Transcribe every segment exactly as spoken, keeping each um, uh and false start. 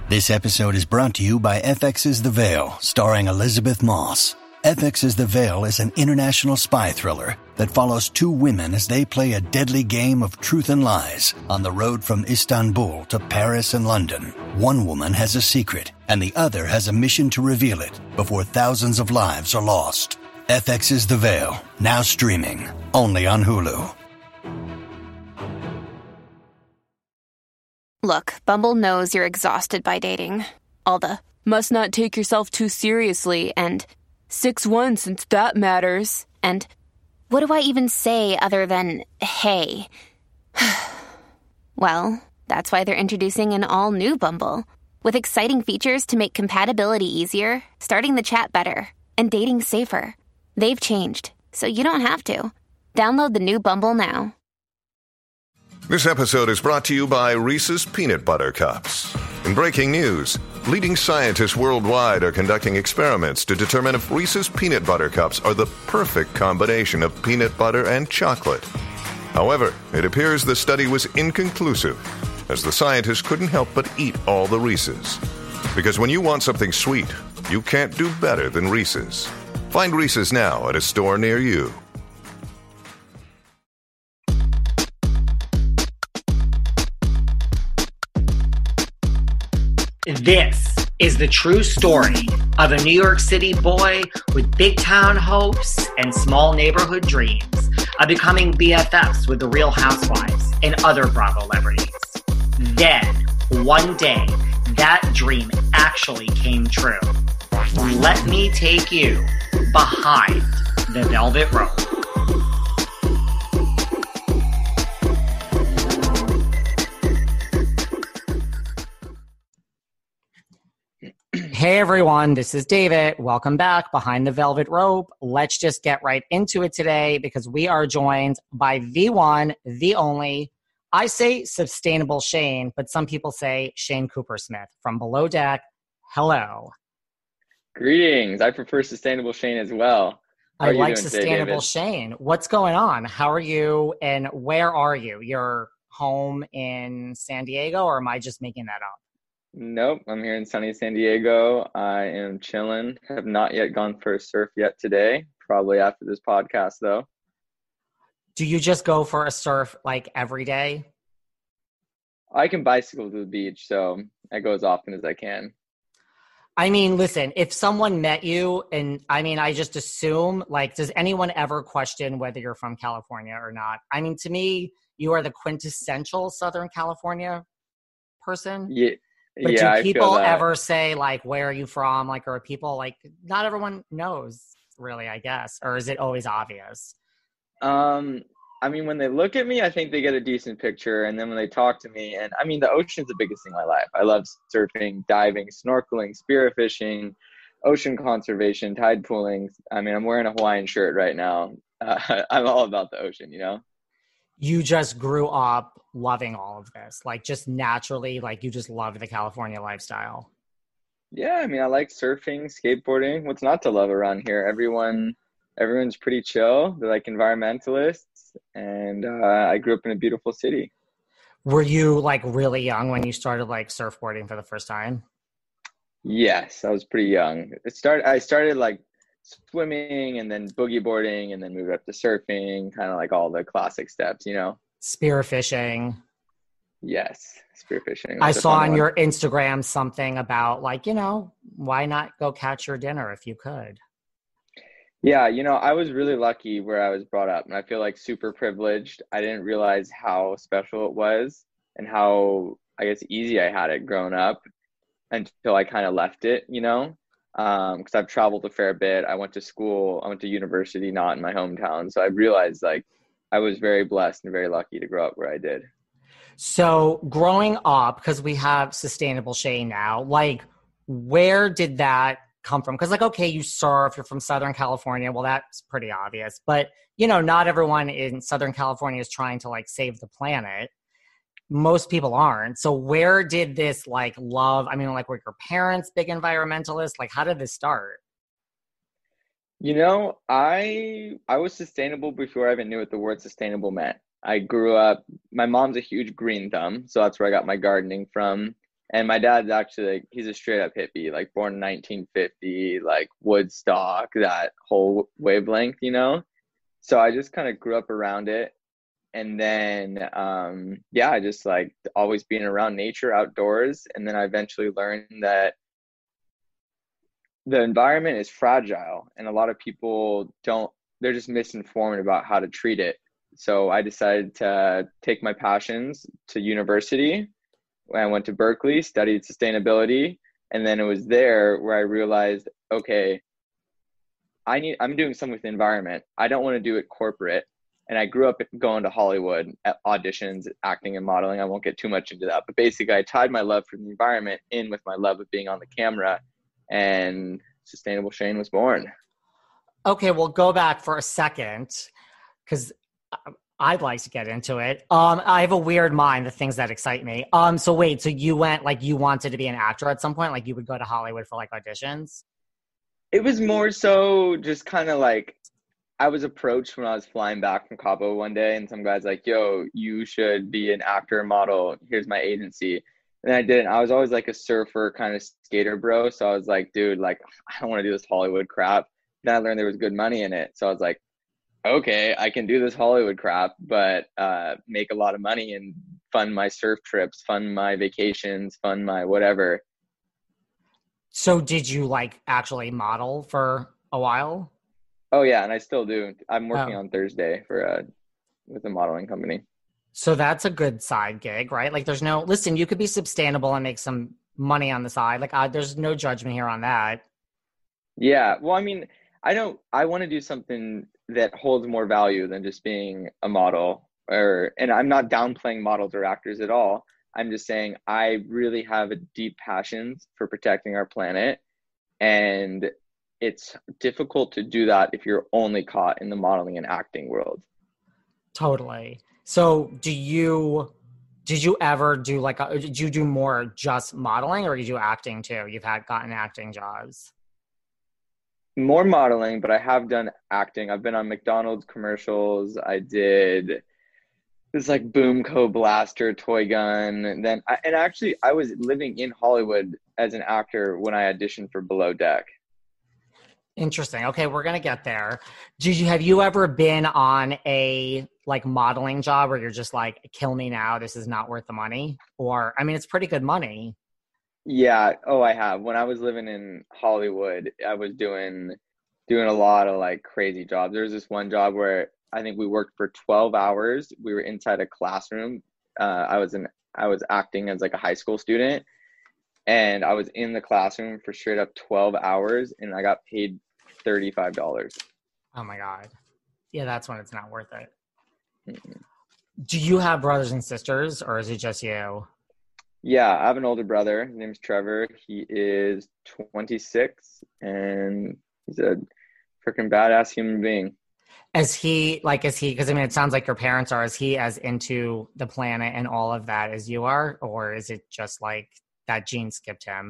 This episode is brought to you by F X's The Veil, starring Elizabeth Moss. F X's The Veil is an international spy thriller that follows two women as they play a deadly game of truth and lies on the road from Istanbul to Paris and London. One woman has a secret, and the other has a mission to reveal it before thousands of lives are lost. F X's The Veil, now streaming, only on Hulu. Look, Bumble knows you're exhausted by dating. All the, must not take yourself too seriously, and six one since that matters, and what do I even say other than, hey? Well, that's why they're introducing an all-new Bumble, with exciting features to make compatibility easier, starting the chat better, and dating safer. They've changed, so you don't have to. Download the new Bumble now. This episode is brought to you by Reese's Peanut Butter Cups. In breaking news, leading scientists worldwide are conducting experiments to determine if Reese's Peanut Butter Cups are the perfect combination of peanut butter and chocolate. However, it appears the study was inconclusive, as the scientists couldn't help but eat all the Reese's. Because when you want something sweet, you can't do better than Reese's. Find Reese's now at a store near you. This is the true story of a New York City boy with big town hopes and small neighborhood dreams of becoming B F Fs with the Real Housewives and other Bravo celebrities. Then, one day, that dream actually came true. Let me take you behind the velvet rope. Hey everyone, this is David. Welcome back behind the velvet rope. Let's just get right into it today because we are joined by the one, the only, I say Sustainable Shane, but some people say Shane Cooper Smith from Below Deck. Hello. Greetings. I prefer Sustainable Shane as well. How I are you like doing Sustainable today, Shane. What's going on? How are you and where are you? You're home in San Diego, or am I just making that up? Nope, I'm here in sunny San Diego. I am chilling. Have not yet gone for a surf yet today. Probably after this podcast, though. Do you just go for a surf like every day? I can bicycle to the beach, so I go as often as I can. I mean, listen, if someone met you, and I mean, I just assume, like, does anyone ever question whether you're from California or not? I mean, to me, you are the quintessential Southern California person. Yeah. But yeah, do I people feel that. ever say, like, where are you from? Like, or people, like, not everyone knows, really, I guess. Or is it always obvious? Um, I mean, when they look at me, I think they get a decent picture. And then when they talk to me, and I mean, the ocean's the biggest thing in my life. I love surfing, diving, snorkeling, spearfishing, ocean conservation, tide pooling. I mean, I'm wearing a Hawaiian shirt right now. Uh, I'm all about the ocean, you know? You just grew up loving all of this, like just naturally, like you just loved the California lifestyle. Yeah, I mean, I like surfing, skateboarding. What's not to love around here? Everyone, everyone's pretty chill. They're like environmentalists, and uh, I grew up in a beautiful city. Were you like really young when you started like surfboarding for the first time? Yes, I was pretty young. It started. I started like swimming, and then boogie boarding, and then moved up to surfing. Kind of like all the classic steps, you know. Spearfishing. Yes, spearfishing. I That's a saw fun on one. your Instagram something about like, you know, why not go catch your dinner if you could? Yeah, you know, I was really lucky where I was brought up, and I feel like super privileged. I didn't realize how special it was and how, I guess, easy I had it growing up until I kind of left it, you know, um, because I've traveled a fair bit. I went to school, I went to university, not in my hometown. So I realized like I was very blessed and very lucky to grow up where I did. So growing up, because we have Sustainable Shane now, like where did that come from? Because like, okay, you surf, you're from Southern California. Well, that's pretty obvious. But, you know, not everyone in Southern California is trying to like save the planet. Most people aren't. So where did this like love, I mean, like were your parents big environmentalists? Like how did this start? You know, I I was sustainable before I even knew what the word sustainable meant. I grew up, my mom's a huge green thumb, so that's where I got my gardening from. And my dad's actually like, he's a straight up hippie, like born in nineteen fifty, like Woodstock, that whole wavelength, you know? So I just kind of grew up around it. And then, um, yeah, I just like always being around nature, outdoors. And then I eventually learned that the environment is fragile and a lot of people don't, they're just misinformed about how to treat it. So I decided to take my passions to university. I went to Berkeley, studied sustainability. And then it was there where I realized, okay, I need, I'm doing something with the environment. I don't want to do it corporate. And I grew up going to Hollywood at auditions, acting and modeling. I won't get too much into that. But basically, I tied my love for the environment in with my love of being on the camera. And Sustainable Shane was born. Okay, well, go back for a second because I'd like to get into it. Um, I have a weird mind, the things that excite me. Um, so wait, so you went, like, you wanted to be an actor at some point? Like, you would go to Hollywood for, like, auditions? It was more so just kind of like, I was approached when I was flying back from Cabo one day, and some guy's like, yo, you should be an actor, model. Here's my agency. And I didn't. I was always like a surfer kind of skater bro. So I was like, dude, like, I don't want to do this Hollywood crap. Then I learned there was good money in it. So I was like, okay, I can do this Hollywood crap, but uh, make a lot of money and fund my surf trips, fund my vacations, fund my whatever. So did you, like, actually model for a while? Oh yeah, and I still do. I'm working oh. on Thursday for a with a modeling company. So that's a good side gig, right? Like, there's no listen. You could be sustainable and make some money on the side. Like, I, there's no judgment here on that. Yeah, well, I mean, I don't. I want to do something that holds more value than just being a model. Or, and I'm not downplaying models or actors at all. I'm just saying I really have a deep passion for protecting our planet, and it's difficult to do that if you're only caught in the modeling and acting world. Totally. So do you, did you ever do like, a, did you do more just modeling or did you do acting too? You've had gotten acting jobs. More modeling, but I have done acting. I've been on McDonald's commercials. I did this like Boomco blaster toy gun. And then, I, and actually I was living in Hollywood as an actor when I auditioned for Below Deck. Interesting. Okay, we're gonna get there. Did you have you ever been on a like modeling job where you're just like, kill me now, this is not worth the money? Or I mean, it's pretty good money. Yeah. Oh, I have. When I was living in Hollywood, I was doing doing a lot of like crazy jobs. There was this one job where I think we worked for twelve hours. We were inside a classroom. Uh, I was in I was acting as like a high school student, and I was in the classroom for straight up twelve hours, and I got paid thirty-five dollars. Oh my God. Yeah, that's when it's not worth it. Mm-hmm. Do you have brothers and sisters or is it just you? Yeah, I have an older brother. His name's Trevor. He is twenty-six and he's a freaking badass human being. Is he like, is he, because I mean, it sounds like your parents are, is he as into the planet and all of that as you are? Or is it just like that gene skipped him?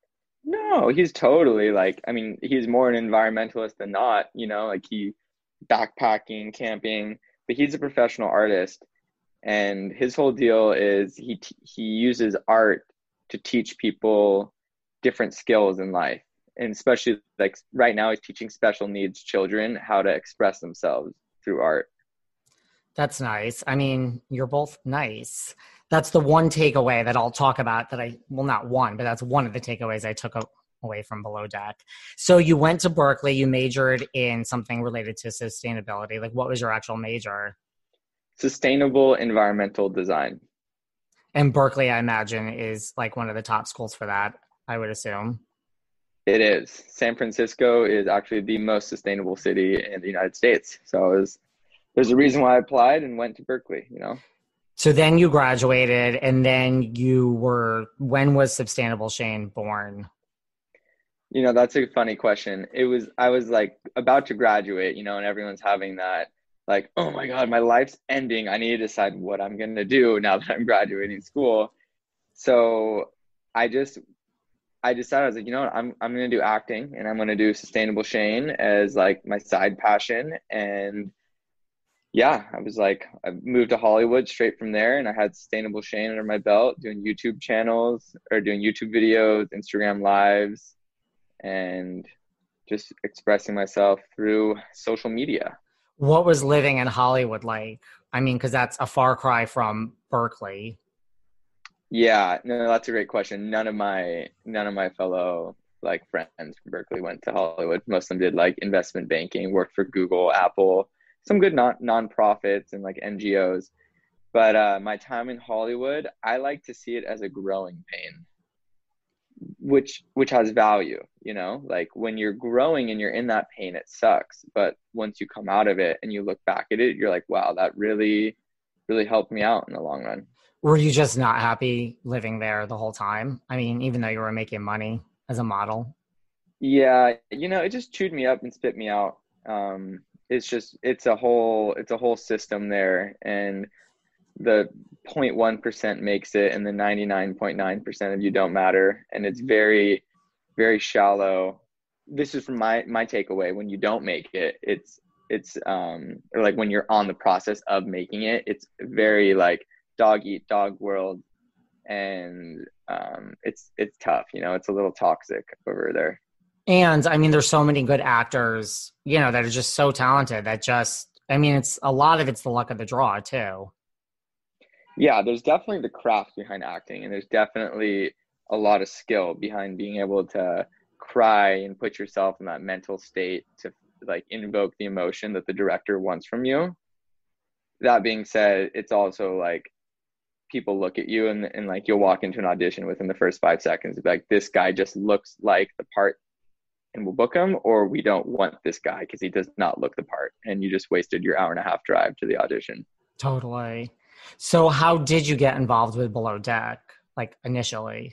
No, he's totally like, I mean, he's more an environmentalist than not, you know, like he backpacking, camping, but he's a professional artist. And his whole deal is he he uses art to teach people different skills in life. And especially like right now he's teaching special needs children how to express themselves through art. That's nice. I mean, you're both nice. That's the one takeaway that I'll talk about that I, well, not one, but that's one of the takeaways I took away from Below Deck. So you went to Berkeley, you majored in something related to sustainability. Like what was your actual major? Sustainable environmental design. And Berkeley, I imagine, is like one of the top schools for that, I would assume. It is. San Francisco is actually the most sustainable city in the United States. So it was, there's a reason why I applied and went to Berkeley, you know? So then you graduated and then you were, when was Sustainable Shane born? You know, that's a funny question. It was, I was like about to graduate, you know, and everyone's having that like, oh my God, my life's ending. I need to decide what I'm going to do now that I'm graduating school. So I just, I decided, I was like, you know what, I'm, I'm going to do acting and I'm going to do Sustainable Shane as like my side passion. And yeah, I was like, I moved to Hollywood straight from there, and I had Sustainable Shane under my belt, doing YouTube channels or doing YouTube videos, Instagram lives, and just expressing myself through social media. What was living in Hollywood like? I mean, because that's a far cry from Berkeley. Yeah, no, that's a great question. None of my none of my fellow like friends from Berkeley went to Hollywood. Most of them did like investment banking, worked for Google, Apple, some good non nonprofits and like N G Os. But uh, my time in Hollywood, I like to see it as a growing pain, which which has value. You know, like when you're growing and you're in that pain, it sucks. But once you come out of it and you look back at it, you're like, wow, that really, really helped me out in the long run. Were you just not happy living there the whole time? I mean, even though you were making money as a model? Yeah, you know, it just chewed me up and spit me out. Um, it's just, it's a whole, it's a whole system there, and the zero point one percent makes it, and the ninety-nine point nine percent of you don't matter. And it's very, very shallow. This is from my, my takeaway. When you don't make it, it's, it's, um, or like when you're on the process of making it, it's very like dog eat dog world. And um, it's, it's tough, you know, it's a little toxic over there. And I mean, there's so many good actors, you know, that are just so talented that just, I mean, it's a lot of it's the luck of the draw too. Yeah, there's definitely the craft behind acting, and there's definitely a lot of skill behind being able to cry and put yourself in that mental state to like invoke the emotion that the director wants from you. That being said, it's also like people look at you and, and like you'll walk into an audition within the first five seconds, like this guy just looks like the part and we'll book him, or we don't want this guy because he does not look the part, and you just wasted your hour and a half drive to the audition. Totally. So how did you get involved with Below Deck, like initially?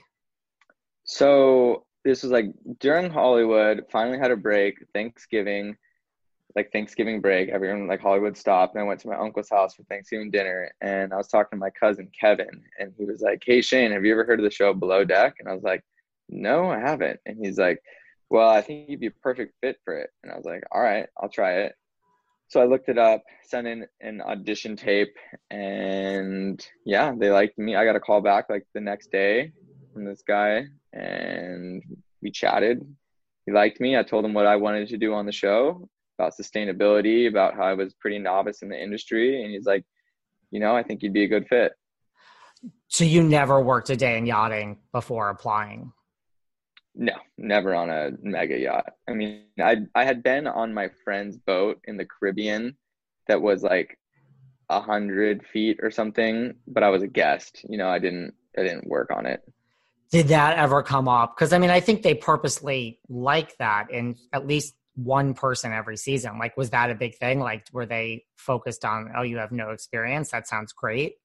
So this was like during Hollywood, finally had a break, Thanksgiving, like Thanksgiving break, everyone like Hollywood stopped, and I went to my uncle's house for Thanksgiving dinner, and I was talking to my cousin Kevin, and he was like, hey Shane, have you ever heard of the show Below Deck? And I was like, no, I haven't. And he's like, well, I think you'd be a perfect fit for it. And I was like, all right, I'll try it. So I looked it up, sent in an audition tape, and yeah, they liked me. I got a call back like the next day from this guy, and we chatted. He liked me. I told him what I wanted to do on the show, about sustainability, about how I was pretty novice in the industry. And he's like, you know, I think you'd be a good fit. So you never worked a day in yachting before applying? No, never on a mega yacht. I mean, I I had been on my friend's boat in the Caribbean that was like a hundred feet or something, but I was a guest. You know, I didn't I didn't work on it. Did that ever come up? Because I mean, I think they purposely like that in at least one person every season. Like, was that a big thing? Like, were they focused on, oh, you have no experience? That sounds great.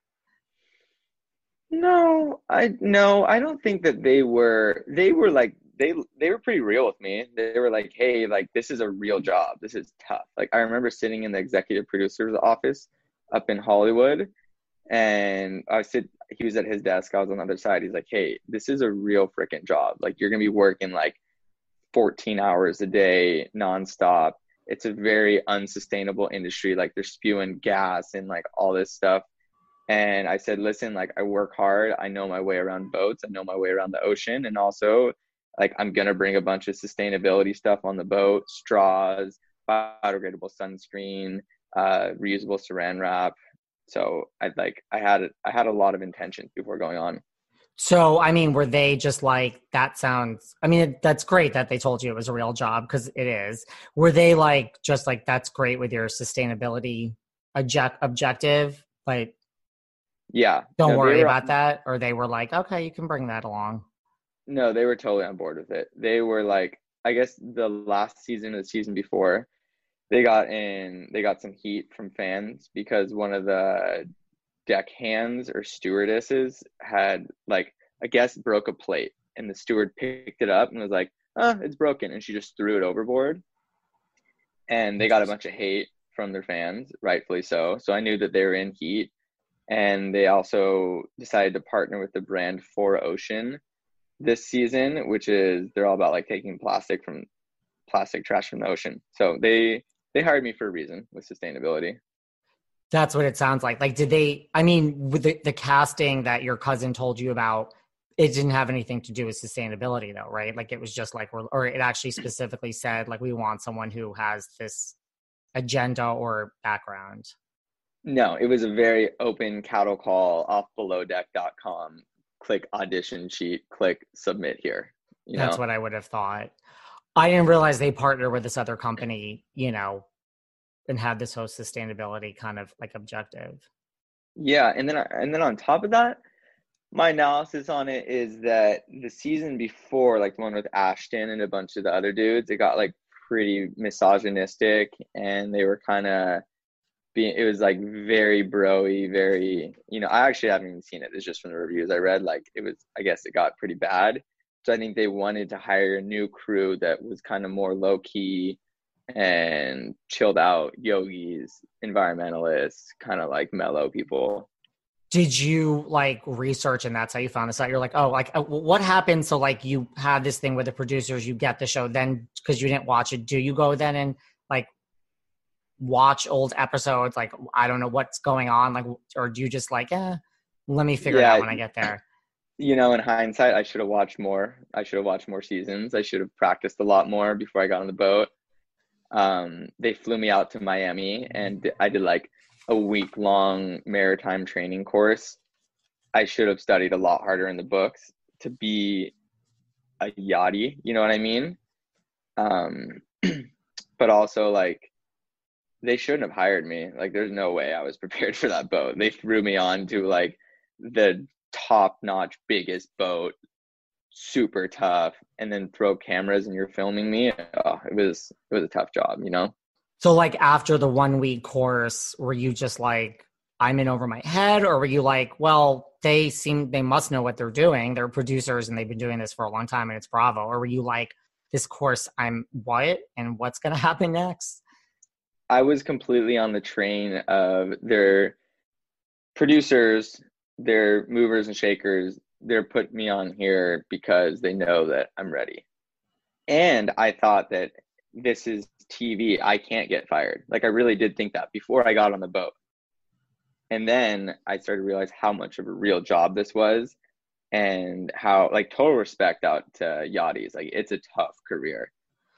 No, I no, I don't think that they were they were like they they were pretty real with me. They were like, "Hey, like this is a real job. This is tough." Like I remember sitting in the executive producer's office up in Hollywood, and I sit he was at his desk, I was on the other side. He's like, "Hey, this is a real freaking job. Like you're going to be working like fourteen hours a day nonstop. It's a very unsustainable industry. Like they're spewing gas and like all this stuff." And I said, listen, like I work hard. I know my way around boats. I know my way around the ocean. And also like, I'm going to bring a bunch of sustainability stuff on the boat, straws, biodegradable sunscreen, uh, reusable saran wrap. So I like, I had, I had a lot of intentions before going on. So, I mean, were they just like, that sounds, I mean, that's great that they told you it was a real job, because it is. Were they like, just like, that's great with your sustainability object- objective, but yeah, don't no, worry were, about that? Or they were like, okay, you can bring that along? No, they were totally on board with it. They were like, I guess the last season or the season before, they got in, they got some heat from fans because one of the deck hands or stewardesses had like, I guess broke a plate, and the steward picked it up and was like, oh, it's broken. And she just threw it overboard. And they got a bunch of hate from their fans, rightfully so. So I knew that they were in heat. And they also decided to partner with the brand four ocean this season, which is, they're all about like taking plastic from plastic trash from the ocean. So they, they hired me for a reason with sustainability. That's what it sounds like. Like, did they, I mean, with the, the casting that your cousin told you about, it didn't have anything to do with sustainability though, right? Like it was just like, or it actually specifically said like, we want someone who has this agenda or background. No, it was a very open cattle call off below deck dot com. Click audition sheet, click submit here. You That's know? what I would have thought. I didn't realize they partnered with this other company, you know, and had this whole sustainability kind of like objective. Yeah, and then and then on top of that, my analysis on it is that the season before, like the one with Ashton and a bunch of the other dudes, it got like pretty misogynistic, and they were kind of being, it was like very bro-y, very, you know, I actually haven't even seen it. It's just from the reviews I read, like it was, I guess it got pretty bad. So I think they wanted to hire a new crew that was kind of more low-key and chilled out yogis, environmentalists, kind of like mellow people. Did you like research and that's how you found this out? You're like, oh, like uh, what happened? So like you had this thing with the producers, you get the show, then because you didn't watch it, do you go then and like watch old episodes? Like, I don't know what's going on. Like, or do you just like, eh, let me figure Yeah, it out when I get there? You know, in hindsight, I should have watched more. I should have watched more seasons. I should have practiced a lot more before I got on the boat. Um, they flew me out to Miami and I did like a week long maritime training course. I should have studied a lot harder in the books to be a yachty, you know what I mean? Um, but also like they shouldn't have hired me. Like there's no way I was prepared for that boat. They threw me on to like the top notch, biggest boat, super tough, and then throw cameras and you're filming me. Oh, it was, it was a tough job, you know? So like after the one week course, were you just like, I'm in over my head? Or were you like, well, they seem, they must know what they're doing. They're producers and they've been doing this for a long time and it's Bravo. Or were you like, this course, I'm what? And what's going to happen next? I was completely on the train of their producers, their movers and shakers. They're putting me on here because they know that I'm ready. And I thought that this is T V. I can't get fired. Like I really did think that before I got on the boat. And then I started to realize how much of a real job this was and how like total respect out to yachties. Like it's a tough career.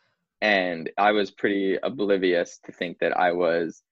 And I was pretty oblivious to think that I was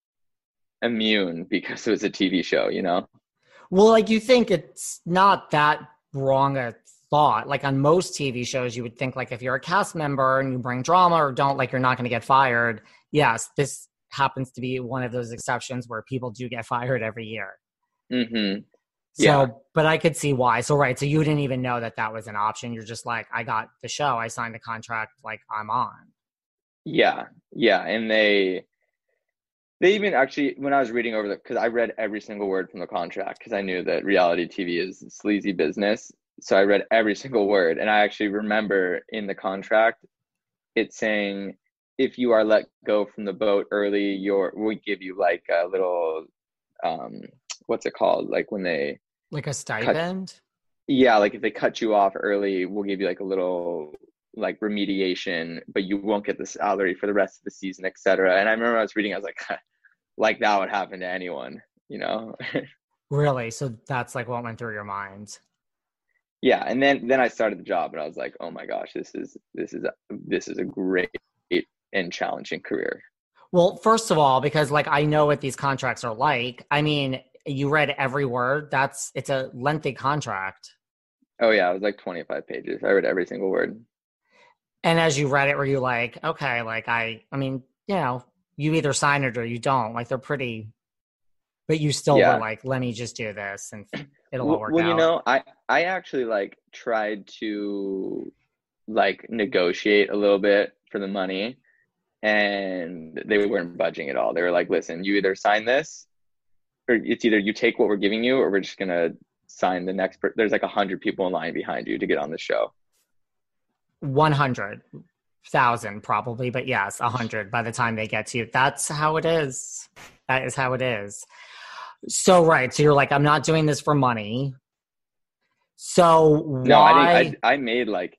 immune because it was a T V show, you know? Well, like you think it's not that wrong a thought. Like on most T V shows, you would think like if you're a cast member and you bring drama or don't, like you're not going to get fired. Yes, this happens to be one of those exceptions where people do get fired every year. Mm-hmm. Yeah. So, yeah. But I could see why. So, right. So you didn't even know that that was an option. You're just like, I got the show. I signed a contract. Like I'm on. Yeah. Yeah. And they, they even actually, when I was reading over the, because I read every single word from the contract because I knew that reality T V is sleazy business. So I read every single word. And I actually remember in the contract, it's saying, if you are let go from the boat early, you're, we give you like a little, um, what's it called? Like when they. Like a stipend? Cut, yeah. Like if they cut you off early, we'll give you like a little like remediation, but you won't get the salary for the rest of the season, et cetera. And I remember I was reading, I was like, like that would happen to anyone, you know? Really? So that's like what went through your mind? Yeah. And then, then I started the job and I was like, oh my gosh, this is, this is, a, this is a great and challenging career. Well, first of all, because like, I know what these contracts are like. I mean, you read every word. That's, it's a lengthy contract. Oh yeah. It was like twenty-five pages. I read every single word. And as you read it, were you like, okay, like I, I mean, you know, you either sign it or you don't. Like they're pretty, but you still yeah. were like, let me just do this and it'll well, all work well, out. Well, you know, I, I actually like tried to like negotiate a little bit for the money and they weren't budging at all. They were like, listen, you either sign this or it's either you take what we're giving you or we're just going to sign the next. Per- There's like a hundred people in line behind you to get on the show. one hundred thousand probably, but yes, one hundred by the time they get to you. That's how it is. That is how it is. So, right. So you're like, I'm not doing this for money. So why? No, I think I, I made like,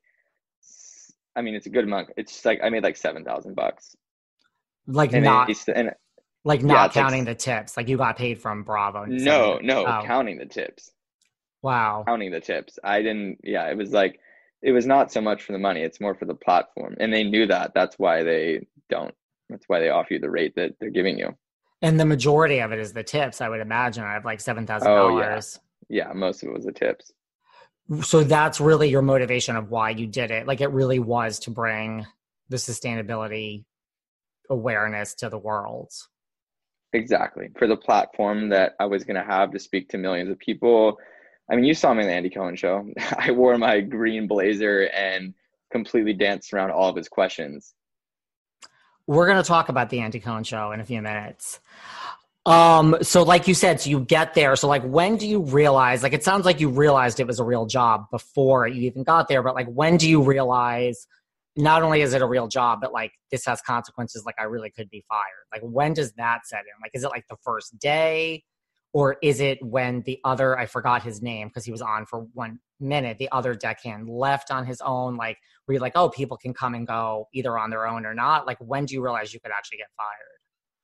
I mean, it's a good amount. It's like, I made like seven thousand bucks. Like and not, they, and Like Yeah, not it's like counting s- the tips. Like you got paid from Bravo. And no, something. no, Oh, counting the tips. wow. Counting the tips. I didn't, yeah, it was like, it was not so much for the money, it's more for the platform. And they knew that. That's why they don't, that's why they offer you the rate that they're giving you. And the majority of it is the tips, I would imagine. I have like seven thousand Oh, yeah. dollars. Yeah, most of it was the tips. So that's really your motivation of why you did it. Like it really was to bring the sustainability awareness to the world. Exactly. For the platform that I was going to have to speak to millions of people. I mean, you saw me in the Andy Cohen show. I wore my green blazer and completely danced around all of his questions. We're going to talk about the Andy Cohen show in a few minutes. Um, so like you said, so you get there. So like, when do you realize, like, it sounds like you realized it was a real job before you even got there, but like, when do you realize not only is it a real job, but like this has consequences, like I really could be fired? Like, when does that set in? Like, is it like the first day, or is it when the other, I forgot his name because he was on for one minute, the other deckhand left on his own? Like, where you're like, oh, people can come and go either on their own or not. Like, when do you realize you could actually get fired?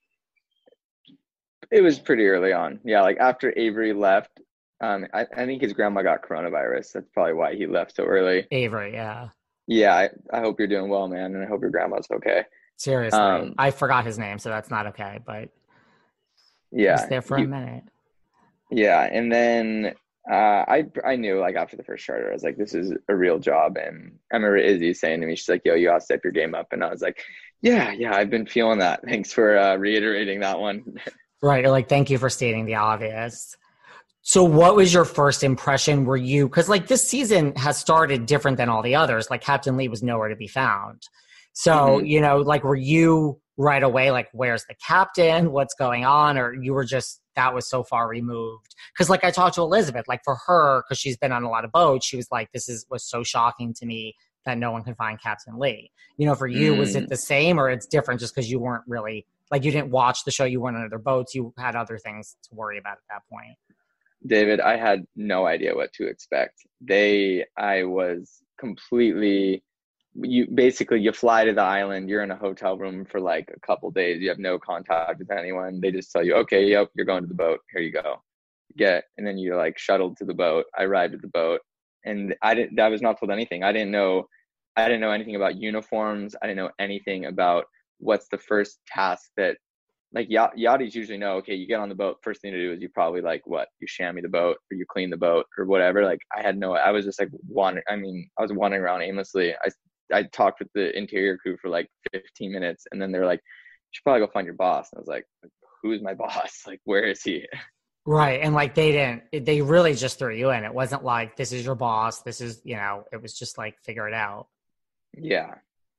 It was pretty early on. Yeah, like after Avery left, um, I, I think his grandma got coronavirus. That's probably why he left so early. Avery, yeah. Yeah, I, I hope you're doing well, man, and I hope your grandma's okay. Seriously. Um, I forgot his name, so that's not okay, but yeah, he was there for he- a minute. Yeah, and then uh, I I knew like after the first charter, I was like, this is a real job. And I remember Izzy saying to me, she's like, yo, you gotta step your game up. And I was like, yeah, yeah, I've been feeling that. Thanks for uh, reiterating that one. Right. You're like, thank you for stating the obvious. So what was your first impression? Were you, because like this season has started different than all the others. Like Captain Lee was nowhere to be found. So, Mm-hmm. you know, like, were you right away like, where's the captain? What's going on? Or you were just, that was so far removed? Because like I talked to Elizabeth, like for her, because she's been on a lot of boats, she was like, this is was so shocking to me that no one can find Captain Lee. You know, for you, mm. was it the same, or it's different just because you weren't really, like you didn't watch the show, you weren't on other boats, you had other things to worry about at that point? David, I had no idea what to expect. They, I was completely, you basically, you fly to the island, you're in a hotel room for like a couple days, you have no contact with anyone. They just tell you, okay, yep, you're going to the boat, here you go. Get, and then you're like shuttled to the boat. I arrived at the boat, and I didn't, I was not told anything. I didn't know, I didn't know anything about uniforms. I didn't know anything about what's the first task that, like yacht, yachties usually know, okay, you get on the boat, first thing to do is you probably like what, you chamois the boat or you clean the boat or whatever. Like I had no, I was just like wandering. I mean, I was wandering around aimlessly. I, I talked with the interior crew for like fifteen minutes, and then they're like, you should probably go find your boss. And I was like, who's my boss? Like, where is he? Right. And like, they didn't, they really just threw you in. It wasn't like, this is your boss. This is, you know, it was just like, figure it out. Yeah.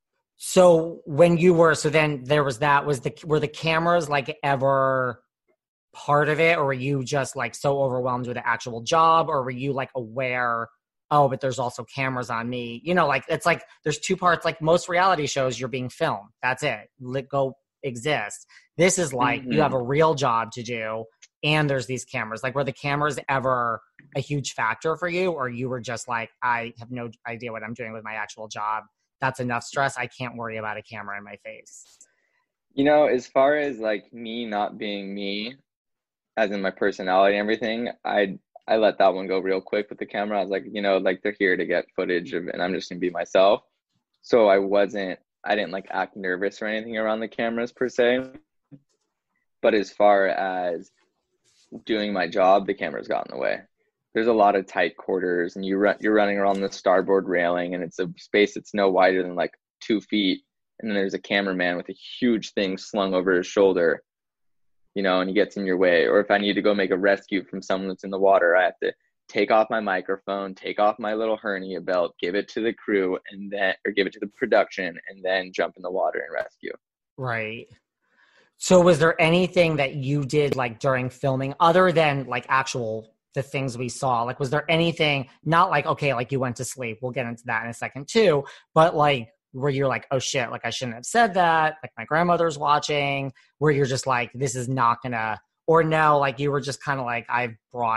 So when you were, so then there was that, was the, were the cameras like ever part of it, or were you just like so overwhelmed with the actual job, or were you like aware, oh, but there's also cameras on me? You know, like, it's like, there's two parts, like most reality shows, you're being filmed. That's it. Let go exist. This is like, mm-hmm. you have a real job to do, and there's these cameras. Like, were the cameras ever a huge factor for you, or you were just like, I have no idea what I'm doing with my actual job. That's enough stress. I can't worry about a camera in my face. You know, as far as like me not being me, as in my personality and everything, I I let that one go real quick with the camera. I was like, you know, like they're here to get footage of, and I'm just gonna be myself. So I wasn't, I didn't like act nervous or anything around the cameras per se. But as far as doing my job, the cameras got in the way. There's a lot of tight quarters, and you run, you're running around the starboard railing, and it's a space that's no wider than like two feet. And then there's a cameraman with a huge thing slung over his shoulder, you know, and he gets in your way. Or if I need to go make a rescue from someone that's in the water, I have to take off my microphone, take off my little hernia belt, give it to the crew, and then, or give it to the production, and then jump in the water and rescue. Right. So was there anything that you did like during filming other than like actual the things we saw? Like, was there anything, not like, okay, like you went to sleep, we'll get into that in a second too, but like, where you're like, oh shit, like I shouldn't have said that, like my grandmother's watching, where you're just like, this is not gonna, or no, like you were just kind of like, I've brought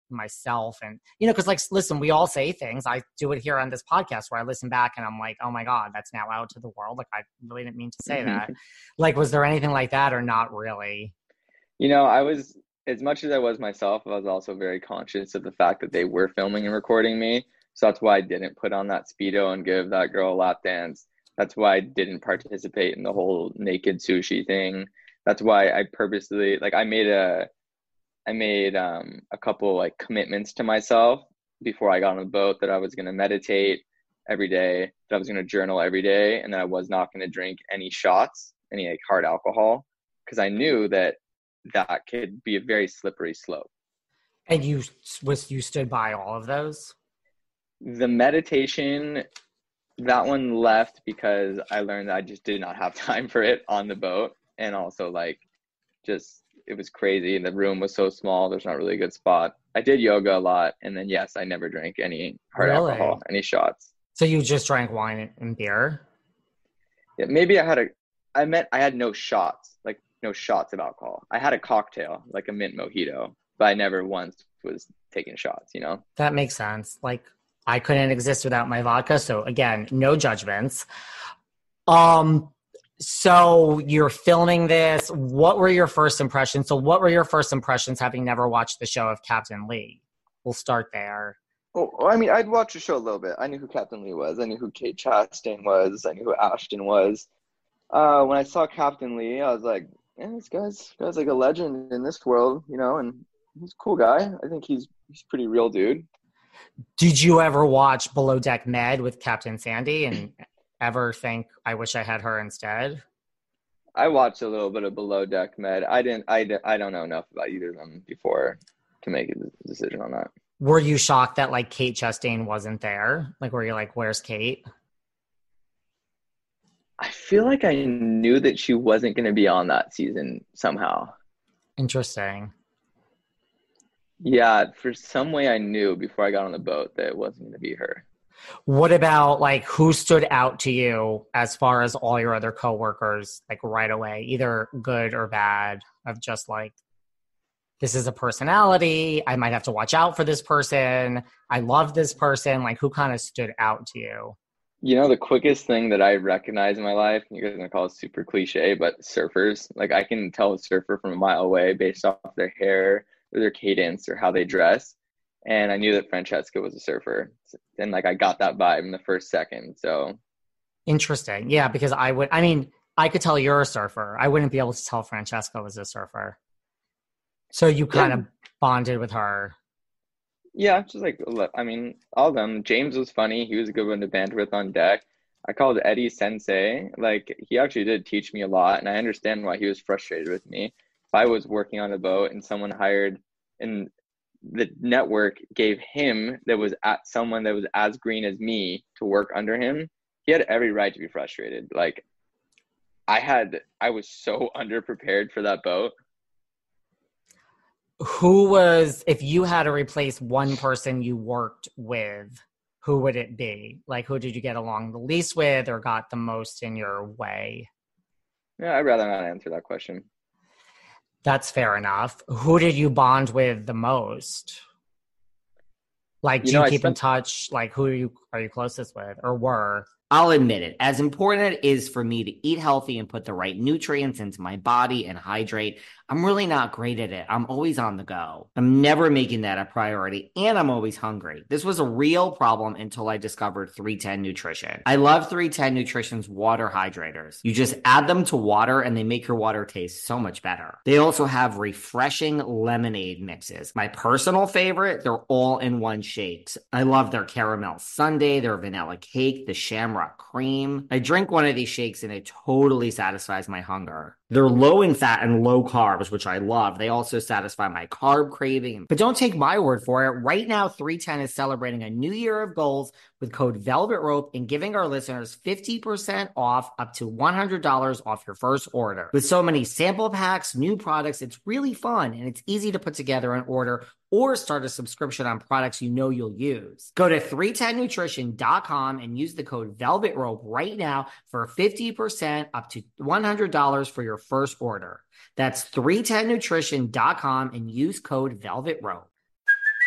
myself. And, you know, because like, listen, we all say things. I do it here on this podcast where I listen back and I'm like, oh my God, that's now out to the world. Like, I really didn't mean to say that. Like, was there anything like that or not really? You know, I was, as much as I was myself, I was also very conscious of the fact that they were filming and recording me. So that's why I didn't put on that Speedo and give that girl a lap dance. That's why I didn't participate in the whole naked sushi thing. That's why I purposely, like, I made a, I made um, a couple like commitments to myself before I got on the boat, that I was going to meditate every day, that I was going to journal every day, and that I was not going to drink any shots, any like hard alcohol, because I knew that that could be a very slippery slope. And you was you stood by all of those? The meditation, that one left because I learned that I just did not have time for it on the boat, and also like just. It was crazy. The room was so small. There's not really a good spot. I did yoga a lot. And then, yes, I never drank any hard really? alcohol, any shots. So you just drank wine and beer? Yeah, maybe I had a, I meant I had no shots, like no shots of alcohol. I had a cocktail, like a mint mojito, but I never once was taking shots, you know? That makes sense. Like I couldn't exist without my vodka. So again, no judgments. Um, So you're filming this. What were your first impressions? So what were your first impressions having never watched the show of Captain Lee? We'll start there. Oh, I mean, I'd watched the show a little bit. I knew who Captain Lee was. I knew who Kate Chastain was. I knew who Ashton was. Uh, when I saw Captain Lee, I was like, yeah, this guy's, this guy's like a legend in this world, you know, and he's a cool guy. I think he's he's a pretty real dude. Did you ever watch Below Deck Med with Captain Sandy and ever think, I wish I had her instead? I watched a little bit of Below Deck Med. I didn't. I, I don't know enough about either of them before to make a decision on that. Were you shocked that like Kate Chastain wasn't there? Like, were you like, "Where's Kate?" I feel like I knew that she wasn't going to be on that season somehow. Interesting. Yeah, for some way I knew before I got on the boat that it wasn't going to be her. What about like who stood out to you as far as all your other coworkers, like right away, either good or bad, of just like, this is a personality, I might have to watch out for this person, I love this person, like who kind of stood out to you? You know, the quickest thing that I recognize in my life, you guys are going to call it super cliche, but surfers, like I can tell a surfer from a mile away based off their hair or their cadence or how they dress. And I knew that Francesca was a surfer. And like I got that vibe in the first second. So interesting. Yeah, because I would, I mean, I could tell you're a surfer. I wouldn't be able to tell Francesca was a surfer. So you kind yeah. of bonded with her. Yeah, just like, I mean, all of them. James was funny. He was a good one to banter with on deck. I called Eddie Sensei. Like, he actually did teach me a lot. And I understand why he was frustrated with me. If I was working on a boat and someone hired, and the network gave him that was at someone that was as green as me to work under him, he had every right to be frustrated. Like I had, I was so underprepared for that boat. Who was, if you had to replace one person you worked with, who would it be? Like, who did you get along the least with or got the most in your way? Yeah, I'd rather not answer that question. That's fair enough. Who did you bond with the most? Like, do you, know, you keep spent- in touch? Like, who are you are you closest with or were? I'll admit it. As important it is for me to eat healthy and put the right nutrients into my body and hydrate, I'm really not great at it. I'm always on the go. I'm never making that a priority, and I'm always hungry. This was a real problem until I discovered three ten Nutrition. I love three ten Nutrition's water hydrators. You just add them to water and they make your water taste so much better. They also have refreshing lemonade mixes. My personal favorite, they're all-in-one shakes. I love their caramel sundae, their vanilla cake, the shamrock cream. I drink one of these shakes and it totally satisfies my hunger. They're low in fat and low carbs, which I love. They also satisfy my carb craving. But don't take my word for it. Right now, three ten is celebrating a new year of goals with code Velvet Rope and giving our listeners fifty percent off up to one hundred dollars off your first order. With so many sample packs, new products, it's really fun and it's easy to put together an order or start a subscription on products you know you'll use. Go to three ten nutrition dot com and use the code Velvet Rope right now for fifty percent up to one hundred dollars for your first order. That's three ten nutrition dot com and use code Velvet Rope.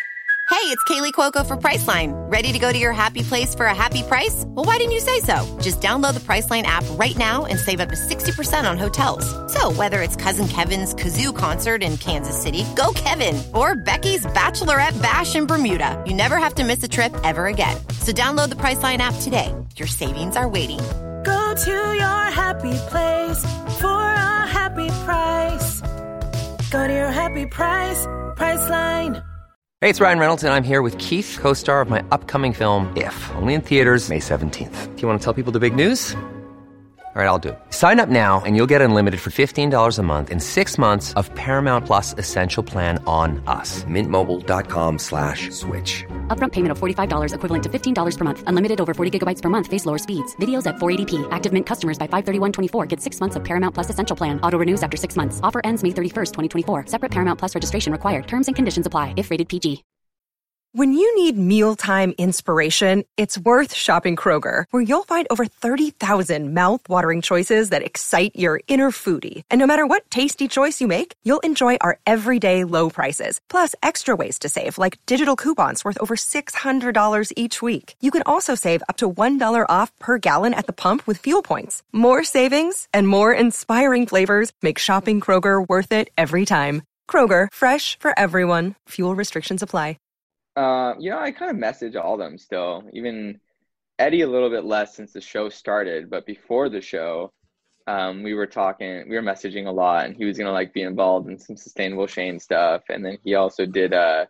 Hey, it's Kaylee Cuoco for Priceline. Ready to go to your happy place for a happy price? Well, why didn't you say so? Just download the Priceline app right now and save up to sixty percent on hotels. So whether it's Cousin Kevin's Kazoo Concert in Kansas City, go Kevin, or Becky's Bachelorette Bash in Bermuda, you never have to miss a trip ever again. So download the Priceline app today. Your savings are waiting. Go to your happy place for a happy price. Go to your happy price, Priceline. Hey, it's Ryan Reynolds, and I'm here with Keith, co-star of my upcoming film, If, only in theaters May seventeenth. Do you want to tell people the big news? All right, I'll do it. Sign up now and you'll get unlimited for fifteen dollars a month and six months of Paramount Plus Essential Plan on us. Mint Mobile dot com slash switch. Upfront payment of forty-five dollars equivalent to fifteen dollars per month. Unlimited over forty gigabytes per month. Face lower speeds. Videos at four eighty p. Active Mint customers by five thirty-one twenty-four get six months of Paramount Plus Essential Plan. Auto renews after six months. Offer ends May thirty-first, twenty twenty-four. Separate Paramount Plus registration required. Terms and conditions apply if rated P G. When you need mealtime inspiration, it's worth shopping Kroger, where you'll find over thirty thousand mouth-watering choices that excite your inner foodie. And no matter what tasty choice you make, you'll enjoy our everyday low prices, plus extra ways to save, like digital coupons worth over six hundred dollars each week. You can also save up to one dollar off per gallon at the pump with fuel points. More savings and more inspiring flavors make shopping Kroger worth it every time. Kroger, fresh for everyone. Fuel restrictions apply. Uh, you know, I kind of message all of them still, even Eddie a little bit less since the show started, but before the show, um, we were talking, we were messaging a lot, and he was going to like be involved in some Sustainable Shane stuff. And then he also did, uh,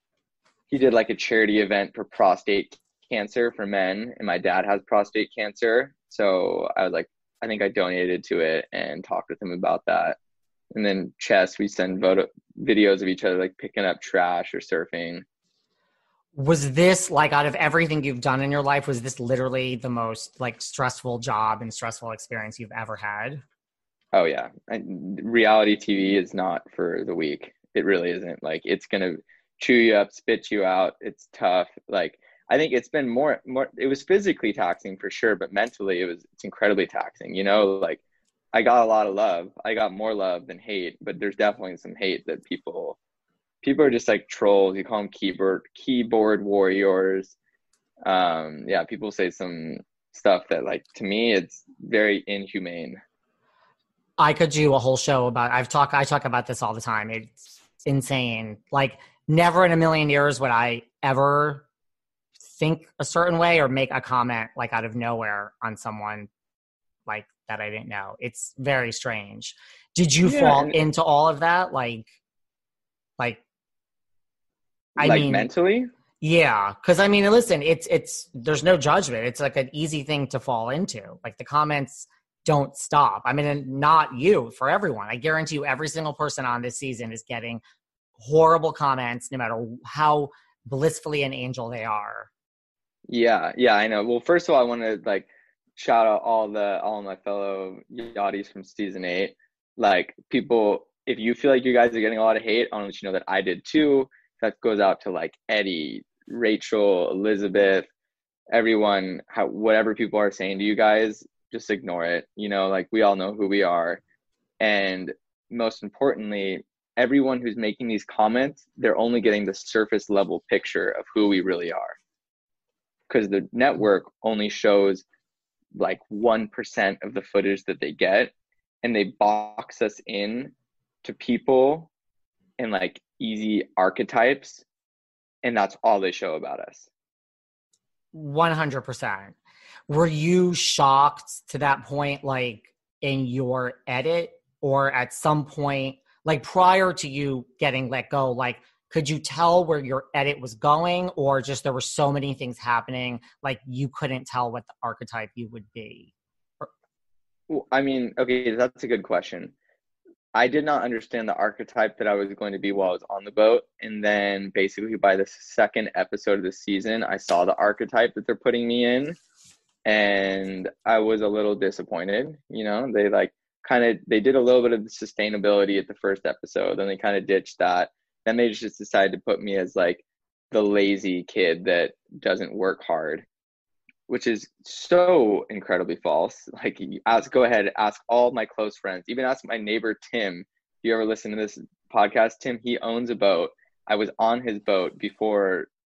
he did like a charity event for prostate cancer for men, and my dad has prostate cancer. So I was like, I think I donated to it and talked with him about that. And then Chess, we send photo videos of each other, like picking up trash or surfing. Was this, like, out of everything you've done in your life, was this literally the most, like, stressful job and stressful experience you've ever had? Oh, yeah. I, reality T V is not for the weak. It really isn't. Like, it's going to chew you up, spit you out. It's tough. Like, I think it's been more, more, it was physically taxing for sure, but mentally it was, it's incredibly taxing. You know, like, I got a lot of love. I got more love than hate, but there's definitely some hate that people... People are just like trolls. You call them keyboard keyboard warriors. Um, yeah, people say some stuff that, like, to me, it's very inhumane. I could do a whole show about. I've talked. I talk about this all the time. It's insane. Like, never in a million years would I ever think a certain way or make a comment like out of nowhere on someone like that I didn't know. It's very strange. Did you yeah, fall and- into all of that? Like, like. I like mean, mentally? Yeah. Cause I mean, listen, it's, it's, there's no judgment. It's like an easy thing to fall into. Like, the comments don't stop. I mean, not you, for everyone. I guarantee you every single person on this season is getting horrible comments, no matter how blissfully an angel they are. Yeah. Yeah, I know. Well, first of all, I want to like shout out all the, all of my fellow yachties from season eight. Like, people, if you feel like you guys are getting a lot of hate, I want to let you know that I did too. That goes out to like Eddie, Rachel, Elizabeth, everyone, how, whatever people are saying to you guys, just ignore it. You know, like, we all know who we are. And most importantly, everyone who's making these comments, they're only getting the surface level picture of who we really are. Because the network only shows like one percent of the footage that they get, and they box us in to people and like easy archetypes, and that's all they show about us. one hundred percent. Were you shocked to that point, like in your edit, or at some point, like prior to you getting let go, like could you tell where your edit was going, or just there were so many things happening, like you couldn't tell what the archetype you would be? Well, I mean, okay, that's a good question. I did not understand the archetype that I was going to be while I was on the boat. And then basically by the second episode of the season, I saw the archetype that they're putting me in. And I was a little disappointed. You know, they like kind of, they did a little bit of the sustainability at the first episode. Then they kind of ditched that. Then they just decided to put me as like the lazy kid that doesn't work hard, which is so incredibly false. Like, ask, go ahead, ask all my close friends, even ask my neighbor, Tim. If you ever listen to this podcast, Tim, he owns a boat. I was on his boat before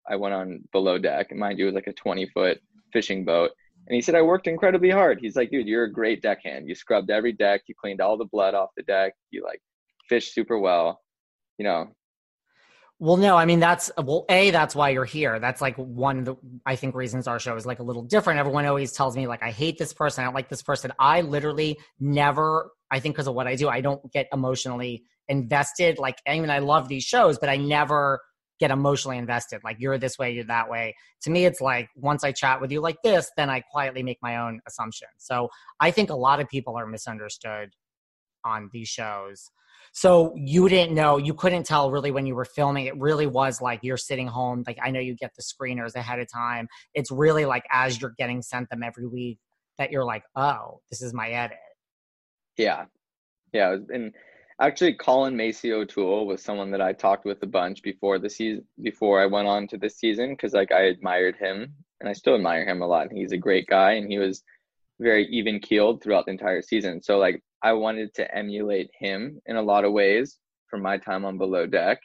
I went on Below Deck, and mind you, it was like a twenty foot fishing boat. And he said, I worked incredibly hard. He's like, dude, you're a great deckhand. You scrubbed every deck. You cleaned all the blood off the deck. You like fished super well, you know. Well, no, I mean, that's, well, A, that's why you're here. That's like one of the, I think, reasons our show is like a little different. Everyone always tells me like, I hate this person. I don't like this person. I literally never, I think because of what I do, I don't get emotionally invested. Like, I mean, I love these shows, but I never get emotionally invested. Like, you're this way, you're that way. To me, it's like, once I chat with you like this, then I quietly make my own assumptions. So I think a lot of people are misunderstood on these shows. So you didn't know, you couldn't tell really when you were filming. It really was like you're sitting home. Like, I know you get the screeners ahead of time. It's really like as you're getting sent them every week that you're like, oh, this is my edit. Yeah. Yeah. It was, and actually Colin Macy O'Toole was someone that I talked with a bunch before the season, before I went on to this season. Cause like I admired him and I still admire him a lot. He's a great guy and he was very even keeled throughout the entire season. So like, I wanted to emulate him in a lot of ways from my time on Below Deck.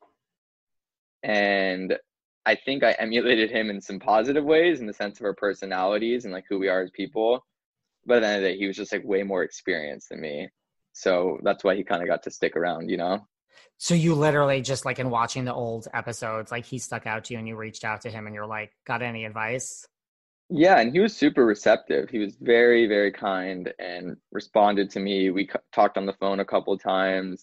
And I think I emulated him in some positive ways in the sense of our personalities and like who we are as people. But at the end of the day, he was just like way more experienced than me. So that's why he kind of got to stick around, you know? So you literally just like in watching the old episodes, like he stuck out to you and you reached out to him and you're like, got any advice? Yeah, and he was super receptive. He was very, very kind and responded to me. We c- talked on the phone a couple of times.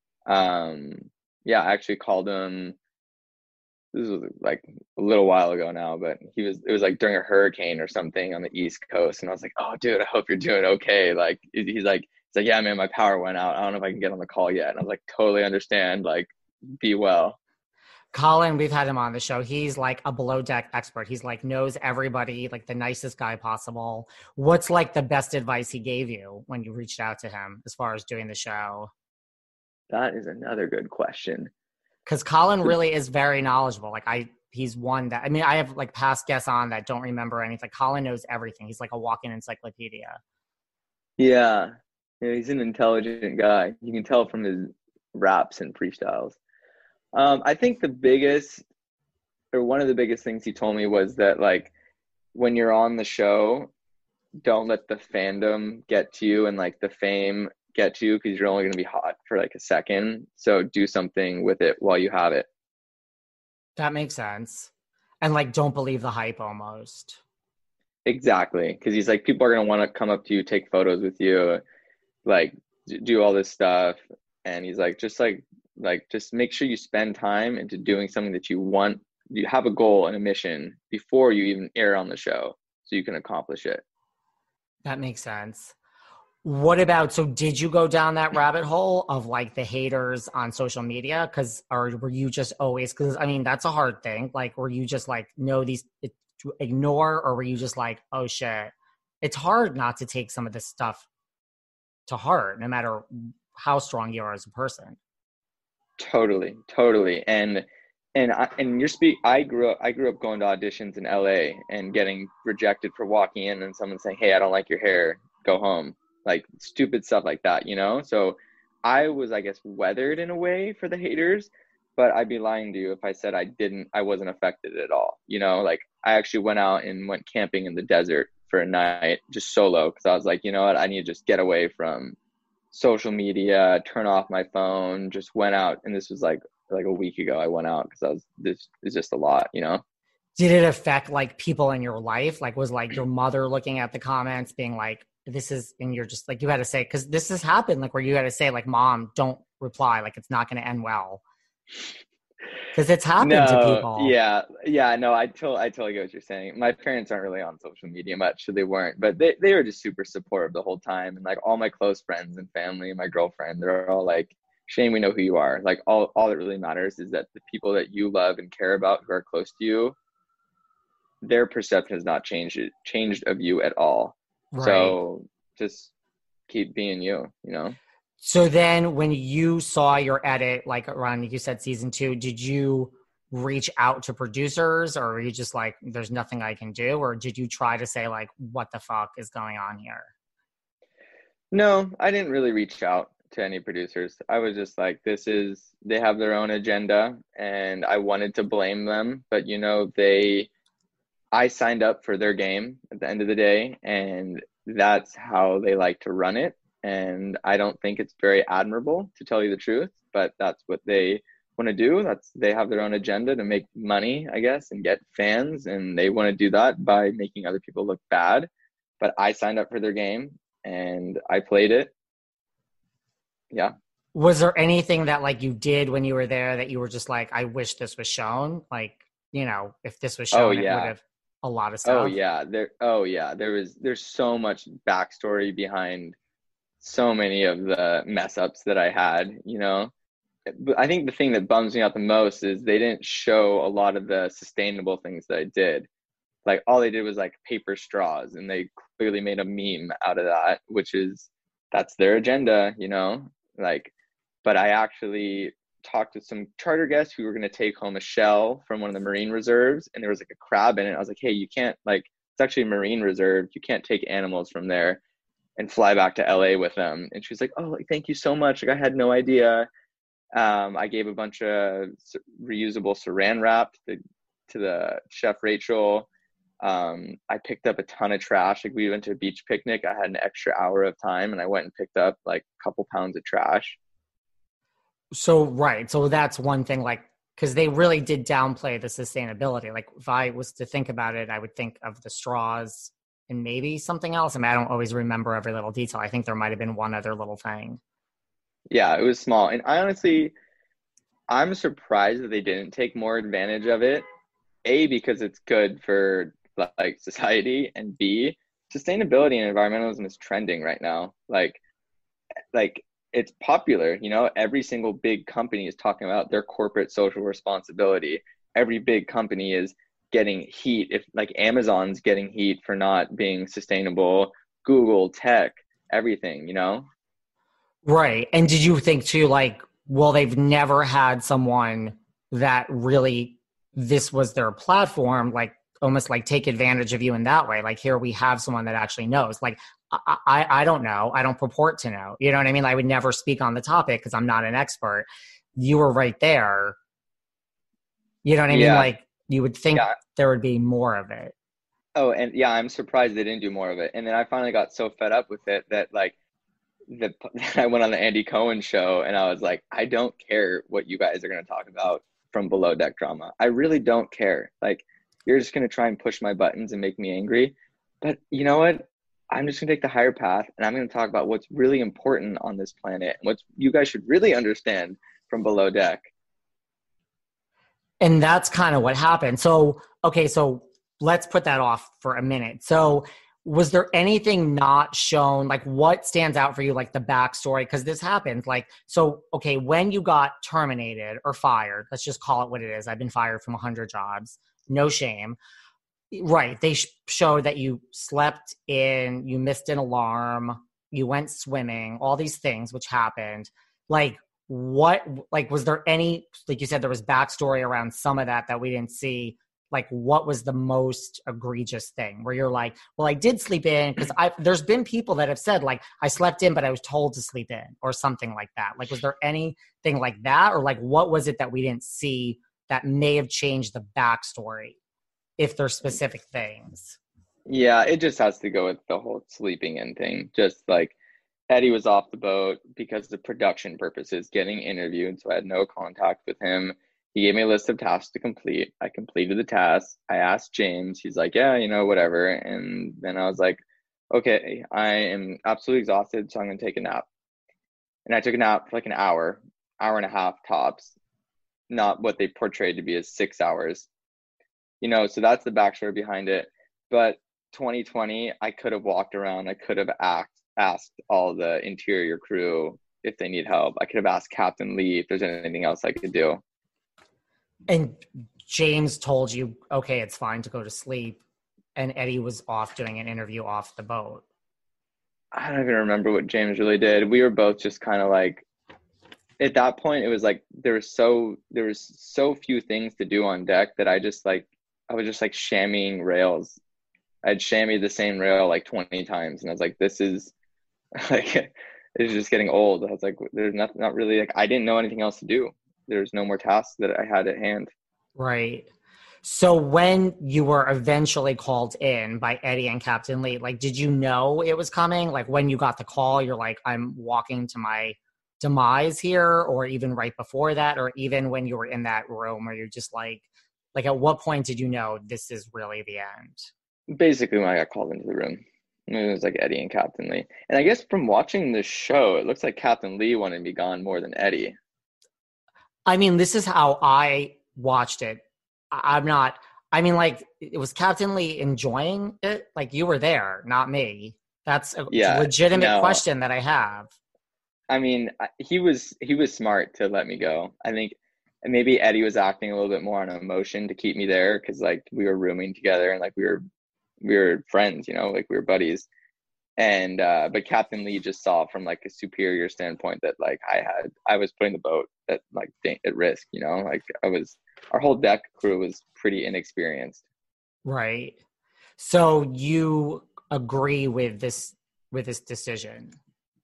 Um, yeah, I actually called him. This was like a little while ago now, but he was. It was like during a hurricane or something on the East Coast, and I was like, "Oh, dude, I hope you're doing okay." Like he's like, he's like, "Yeah, man, my power went out. I don't know if I can get on the call yet." And I was like, "Totally understand. Like, be well." Colin, we've had him on the show. He's like a Below Deck expert. He's like knows everybody, like the nicest guy possible. What's like the best advice he gave you when you reached out to him as far as doing the show? That is another good question. Because Colin really is very knowledgeable. Like I, he's one that, I mean, I have like past guests on that don't remember anything. Like Colin knows everything. He's like a walking encyclopedia. Yeah. Yeah, he's an intelligent guy. You can tell from his raps and freestyles. Um, I think the biggest, or one of the biggest things he told me was that, like, when you're on the show, don't let the fandom get to you and, like, the fame get to you because you're only going to be hot for, like, a second. So do something with it while you have it. That makes sense. And, like, don't believe the hype almost. Exactly. Because he's like, people are going to want to come up to you, take photos with you, like, do all this stuff. And he's like, just, like, like just make sure you spend time into doing something that you want. You have a goal and a mission before you even air on the show so you can accomplish it. That makes sense. What about, so did you go down that rabbit hole of like the haters on social media? Cause, or were you just always, cause I mean, that's a hard thing. Like, were you just like, no, these it, to ignore, or were you just like, oh shit, it's hard not to take some of this stuff to heart, no matter how strong you are as a person. Totally, totally. And and I, and you're speak. I grew up. I grew up going to auditions in L A and getting rejected for walking in and someone saying, "Hey, I don't like your hair. Go home." Like stupid stuff like that, you know. So I was, I guess, weathered in a way for the haters, but I'd be lying to you if I said I didn't. I wasn't affected at all. You know, like I actually went out and went camping in the desert for a night, just solo, because I was like, you know what, I need to just get away from social media, turn off my phone, just went out. And this was like like a week ago I went out because I was this is just a lot, you know. Did it affect like people in your life? Like was like your mother looking at the comments being like, this is, and you're just like, you had to say, because this has happened, like where you had to say like, Mom, don't reply, like it's not going to end well. Because it's happened no, to people. Yeah, yeah, no, I totally, I totally get what you're saying. My parents aren't really on social media much, so they weren't, but they, they were just super supportive the whole time. And like all my close friends and family, my girlfriend, they're all like, Shane, we know who you are. Like all, all that really matters is that the people that you love and care about who are close to you, their perception has not changed, changed of you at all. Right. So just keep being you, you know? So then when you saw your edit, like around, you said season two, did you reach out to producers, or were you just like, there's nothing I can do? Or did you try to say like, what the fuck is going on here? No, I didn't really reach out to any producers. I was just like, this is, they have their own agenda, and I wanted to blame them, but you know, they, I signed up for their game at the end of the day, and that's how they like to run it. And I don't think it's very admirable, to tell you the truth, but that's what they want to do. That's, they have their own agenda to make money, I guess, and get fans, and they want to do that by making other people look bad. But I signed up for their game and I played it. Yeah. Was there anything that like you did when you were there that you were just like, I wish this was shown? Like, you know, if this was shown, oh, yeah. it would have a lot of stuff. Oh yeah. There, oh yeah. There was, there's so much backstory behind so many of the mess ups that I had, you know. But I think the thing that bums me out the most is they didn't show a lot of the sustainable things that I did. Like all they did was like paper straws, and they clearly made a meme out of that, which is, that's their agenda, you know, like, but I actually talked to some charter guests who were going to take home a shell from one of the marine reserves, and there was like a crab in it. I was like, hey, you can't, like, it's actually a marine reserve. You can't take animals from there and fly back to L A with them. And she was like, oh, like, thank you so much. Like, I had no idea. Um, I gave a bunch of reusable saran wrap to the, to the chef Rachel. Um, I picked up a ton of trash. Like, we went to a beach picnic. I had an extra hour of time, and I went and picked up like a couple pounds of trash. So, right. So that's one thing, like, because they really did downplay the sustainability. Like, if I was to think about it, I would think of the straws and maybe something else. I mean, I don't always remember every little detail. I think there might have been one other little thing. Yeah, it was small. And I honestly, I'm surprised that they didn't take more advantage of it. A, because it's good for like society, and B, sustainability and environmentalism is trending right now. Like, like it's popular, you know, every single big company is talking about their corporate social responsibility. Every big company is getting heat. If like Amazon's getting heat for not being sustainable, Google, tech, everything, you know? Right. And did you think too, like, well, they've never had someone that really, this was their platform, like almost like take advantage of you in that way. Like, here we have someone that actually knows. Like, I, I, I don't know. I don't purport to know. You know what I mean? I would never speak on the topic because I'm not an expert. You were right there. You know what I mean? Yeah. Like, you would think yeah. there would be more of it. Oh, and yeah, I'm surprised they didn't do more of it. And then I finally got so fed up with it that like, the, I went on the Andy Cohen show, and I was like, I don't care what you guys are going to talk about from Below Deck Drama. I really don't care. Like, you're just going to try and push my buttons and make me angry. But you know what? I'm just going to take the higher path, and I'm going to talk about what's really important on this planet and what you guys should really understand from Below Deck. And that's kind of what happened. So, okay, so let's put that off for a minute. So was there anything not shown? Like, what stands out for you, like the backstory? Because this happened. Like, so, okay, when you got terminated or fired, let's just call it what it is. I've been fired from one hundred jobs. No shame. Right. They sh- showed that you slept in, you missed an alarm, you went swimming, all these things which happened. Like, what, like, was there any, like you said, there was backstory around some of that that we didn't see. Like, what was the most egregious thing where you're like, well, I did sleep in, because I there's been people that have said, like, I slept in, but I was told to sleep in, or something like that. Like, was there anything like that? Or like, what was it that we didn't see that may have changed the backstory, if there's specific things? Yeah, it just has to go with the whole sleeping in thing. Just like, Eddie was off the boat because of production purposes, getting interviewed. So I had no contact with him. He gave me a list of tasks to complete. I completed the tasks. I asked James. He's like, yeah, you know, whatever. And then I was like, okay, I am absolutely exhausted, so I'm going to take a nap. And I took a nap for like an hour, hour and a half tops, not what they portrayed to be as six hours. You know, so that's the backstory behind it. But twenty twenty, I could have walked around. I could have asked, asked all the interior crew if they need help. I could have asked Captain Lee if there's anything else I could do. And James told you, okay, it's fine to go to sleep, and Eddie was off doing an interview off the boat. I don't even remember what James really did. We were both just kind of like, at that point, it was like, there was so, there was so few things to do on deck that I just like, I was just like shammying rails. I'd shammied the same rail like twenty times. And I was like, this is like, it was just getting old. I was like, there's not, not really like, I didn't know anything else to do. There's no more tasks that I had at hand. Right. So when you were eventually called in by Eddie and Captain Lee, like, did you know it was coming? Like when you got the call, you're like, I'm walking to my demise here, or even right before that, or even when you were in that room, or you're just like, like at what point did you know this is really the end? Basically when I got called into the room, it was like Eddie and Captain Lee. And I guess from watching the show, it looks like Captain Lee wanted me gone more than Eddie. I mean, this is how I watched it. I'm not, I mean, like, it was Captain Lee enjoying it? Like, you were there, not me. That's a yeah, legitimate no. question that I have. I mean, he was he was smart to let me go. I think maybe Eddie was acting a little bit more on emotion to keep me there because, like, we were rooming together and, like, we were we were friends, you know, like, we were buddies. And uh, but Captain Lee just saw from, like, a superior standpoint that, like, I had I was putting the boat at, like, at risk, you know, like, I was. Our whole deck crew was pretty inexperienced. Right. So you agree with this with this decision?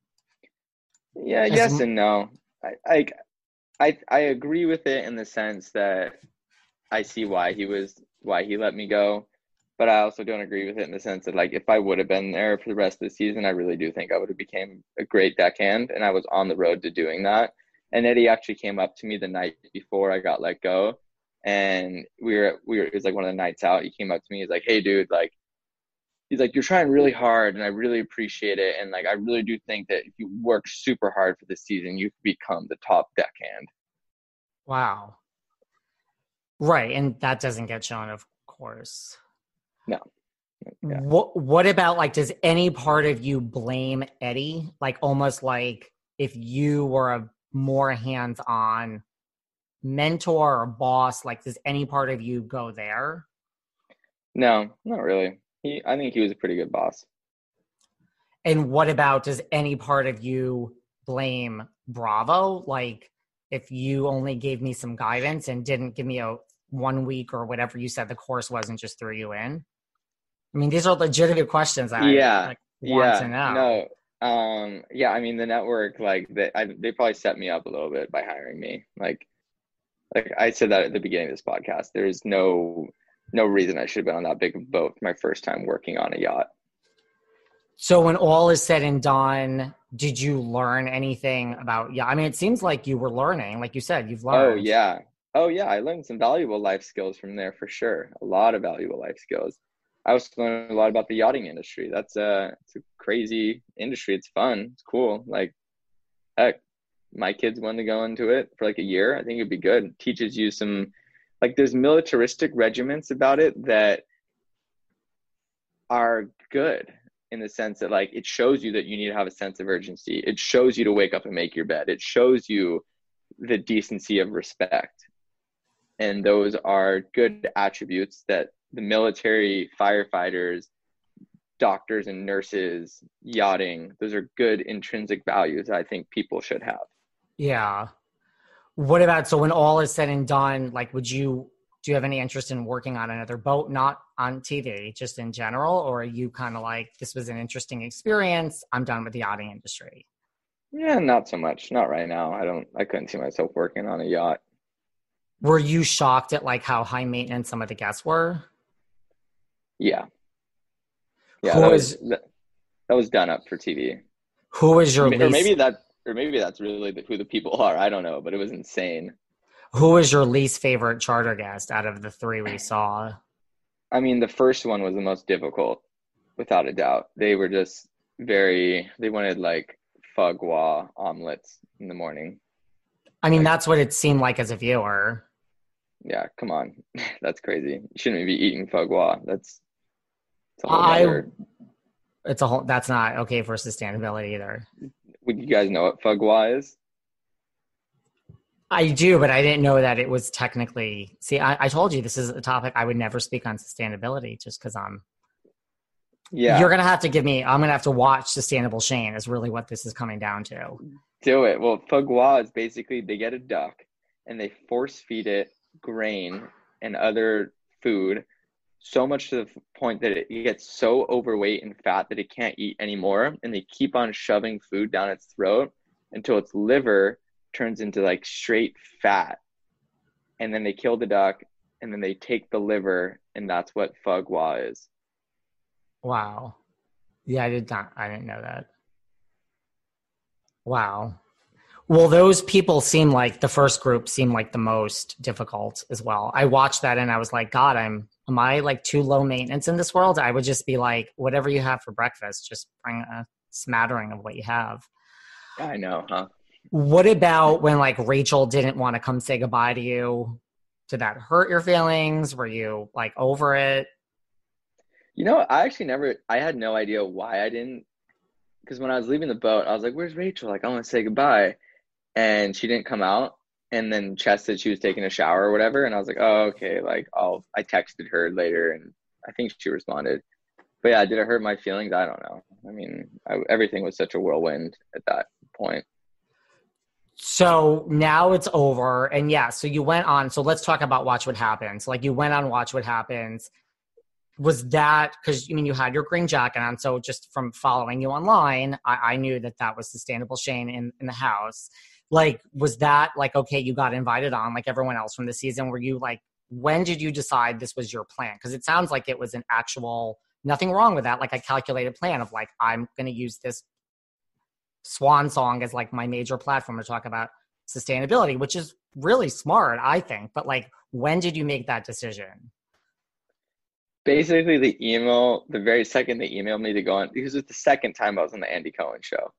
Yeah, As yes m- and no. I, I I I agree with it in the sense that I see why he was why he let me go, but I also don't agree with it in the sense that, like, if I would have been there for the rest of the season, I really do think I would have became a great deckhand, and I was on the road to doing that. And Eddie actually came up to me the night before I got let go. And we were, we were, it was like one of the nights out. He came up to me. He's like, hey, dude, like, he's like, you're trying really hard and I really appreciate it. And, like, I really do think that if you work super hard for this season, you could become the top deckhand. Wow. Right. And that doesn't get shown, of course. No. Yeah. What, what about, like, does any part of you blame Eddie? Like, almost like if you were a more hands-on mentor or boss, like, does any part of you go there? No, not really. He, I think he was a pretty good boss. And what about, does any part of you blame Bravo? Like, if you only gave me some guidance and didn't give me a one week or whatever you said the course was and just threw you in? I mean, these are legitimate questions that yeah, I like, want yeah, to know. No, um, yeah, I mean, the network, like, they, I, they probably set me up a little bit by hiring me. Like, Like I said that at the beginning of this podcast, there's no no reason I should have been on that big of a boat my first time working on a yacht. So when all is said and done, did you learn anything about, yeah, I mean, it seems like you were learning, like you said, you've learned. Oh, yeah. Oh, yeah. I learned some valuable life skills from there for sure. A lot of valuable life skills. I also learned a lot about the yachting industry. That's a, it's a crazy industry. It's fun. It's cool. Like, heck, my kids want to go into it for like a year. I think it'd be good. It teaches you some, like, there's militaristic regiments about it that are good in the sense that, like, it shows you that you need to have a sense of urgency. It shows you to wake up and make your bed. It shows you the decency of respect. And those are good attributes that the military, firefighters, doctors and nurses, yachting, those are good intrinsic values I think people should have. Yeah. What about, so when all is said and done, like, would you, do you have any interest in working on another boat, not on T V, just in general? Or are you kind of like, this was an interesting experience, I'm done with the yachting industry? Yeah, not so much. Not right now. I don't, I couldn't see myself working on a yacht. Were you shocked at, like, how high maintenance some of the guests were? Yeah. Yeah, who that is, was, that, that was done up for T V. Who is your or, least... Or maybe that, or maybe that's really the, who the people are. I don't know, but it was insane. Who is your least favorite charter guest out of the three we saw? I mean, the first one was the most difficult, without a doubt. They were just very, they wanted, like, foie gras omelets in the morning. I mean, like, that's what it seemed like as a viewer. Yeah, come on. That's crazy. You shouldn't be eating foie gras. That's, it's a whole I, other... It's a whole, that's not okay for sustainability either. Would you guys know what foie gras is? I do, but I didn't know that it was technically, see, I, I told you this is a topic I would never speak on sustainability just because I'm, yeah. You're going to have to give me, I'm going to have to watch Sustainable Shane is really what this is coming down to. Do it. Well, foie gras is basically, they get a duck and they force feed it grain and other food so much to the point that it gets so overweight and fat that it can't eat anymore. And they keep on shoving food down its throat until its liver turns into like straight fat. And then they kill the duck, and then they take the liver, and that's what foie gras is. Wow. Yeah, I did not, I didn't know that. Wow. Well, those people seem like, the first group seemed like the most difficult as well. I watched that and I was like, God, I'm, am I like too low maintenance in this world? I would just be like, whatever you have for breakfast, just bring a smattering of what you have. I know, huh? What about when like Rachel didn't want to come say goodbye to you? Did that hurt your feelings? Were you like over it? You know, I actually never, I had no idea why I didn't, because when I was leaving the boat, I was like, where's Rachel? Like, I want to say goodbye. And she didn't come out. And then Chess said she was taking a shower or whatever. And I was like, oh, okay. Like, I'll, I texted her later and I think she responded. But yeah, did it hurt my feelings? I don't know. I mean, I, everything was such a whirlwind at that point. So now it's over. And yeah, so you went on. So let's talk about Watch What Happens. Like you went on Watch What Happens. Was that, because I mean, you had your green jacket on. So just from following you online, I, I knew that that was Sustainable Shane in, in the house. Like, was that like, okay, you got invited on like everyone else from the season? Were you like, when did you decide this was your plan? Because it sounds like it was an actual, nothing wrong with that. Like a calculated plan of like, I'm going to use this swan song as like my major platform to talk about sustainability, which is really smart, I think. But like, when did you make that decision? Basically the email, the very second they emailed me to go on, because it was the second time I was on the Andy Cohen show.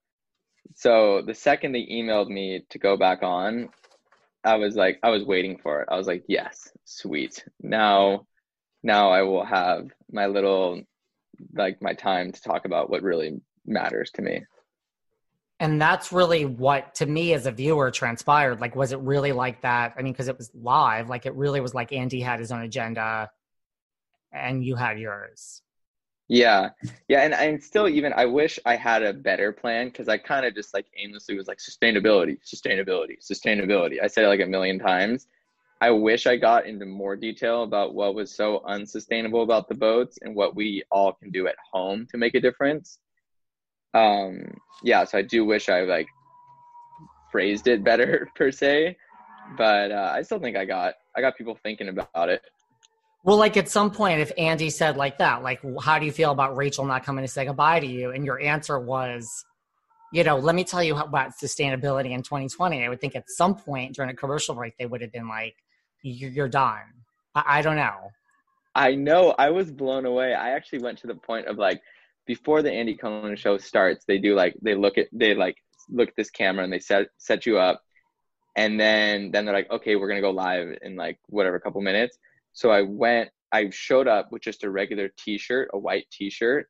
So the second they emailed me to go back on, I was like, I was waiting for it. I was like, yes, sweet. Now, now I will have my little, like my time to talk about what really matters to me. And that's really what, to me as a viewer, transpired. Like, was it really like that? I mean, because it was live, like it really was like Andy had his own agenda and you had yours. Yeah. Yeah. And, and still even, I wish I had a better plan, because I kind of just like aimlessly was like sustainability, sustainability, sustainability. I said it like a million times. I wish I got into more detail about what was so unsustainable about the boats and what we all can do at home to make a difference. Um, yeah, so I do wish I like phrased it better per se, but uh, I still think I got, I got people thinking about it. Well, like at some point, if Andy said like that, like, how do you feel about Rachel not coming to say goodbye to you? And your answer was, you know, let me tell you about sustainability in twenty twenty. I would think at some point during a commercial break, they would have been like, you're done. I, I don't know. I know. I was blown away. I actually went to the point of like, before the Andy Cohen show starts, they do like, they look at, they like look at this camera and they set, set you up. And then, then they're like, okay, we're going to go live in like whatever, a couple minutes. So I went, I showed up with just a regular t-shirt, a white t-shirt.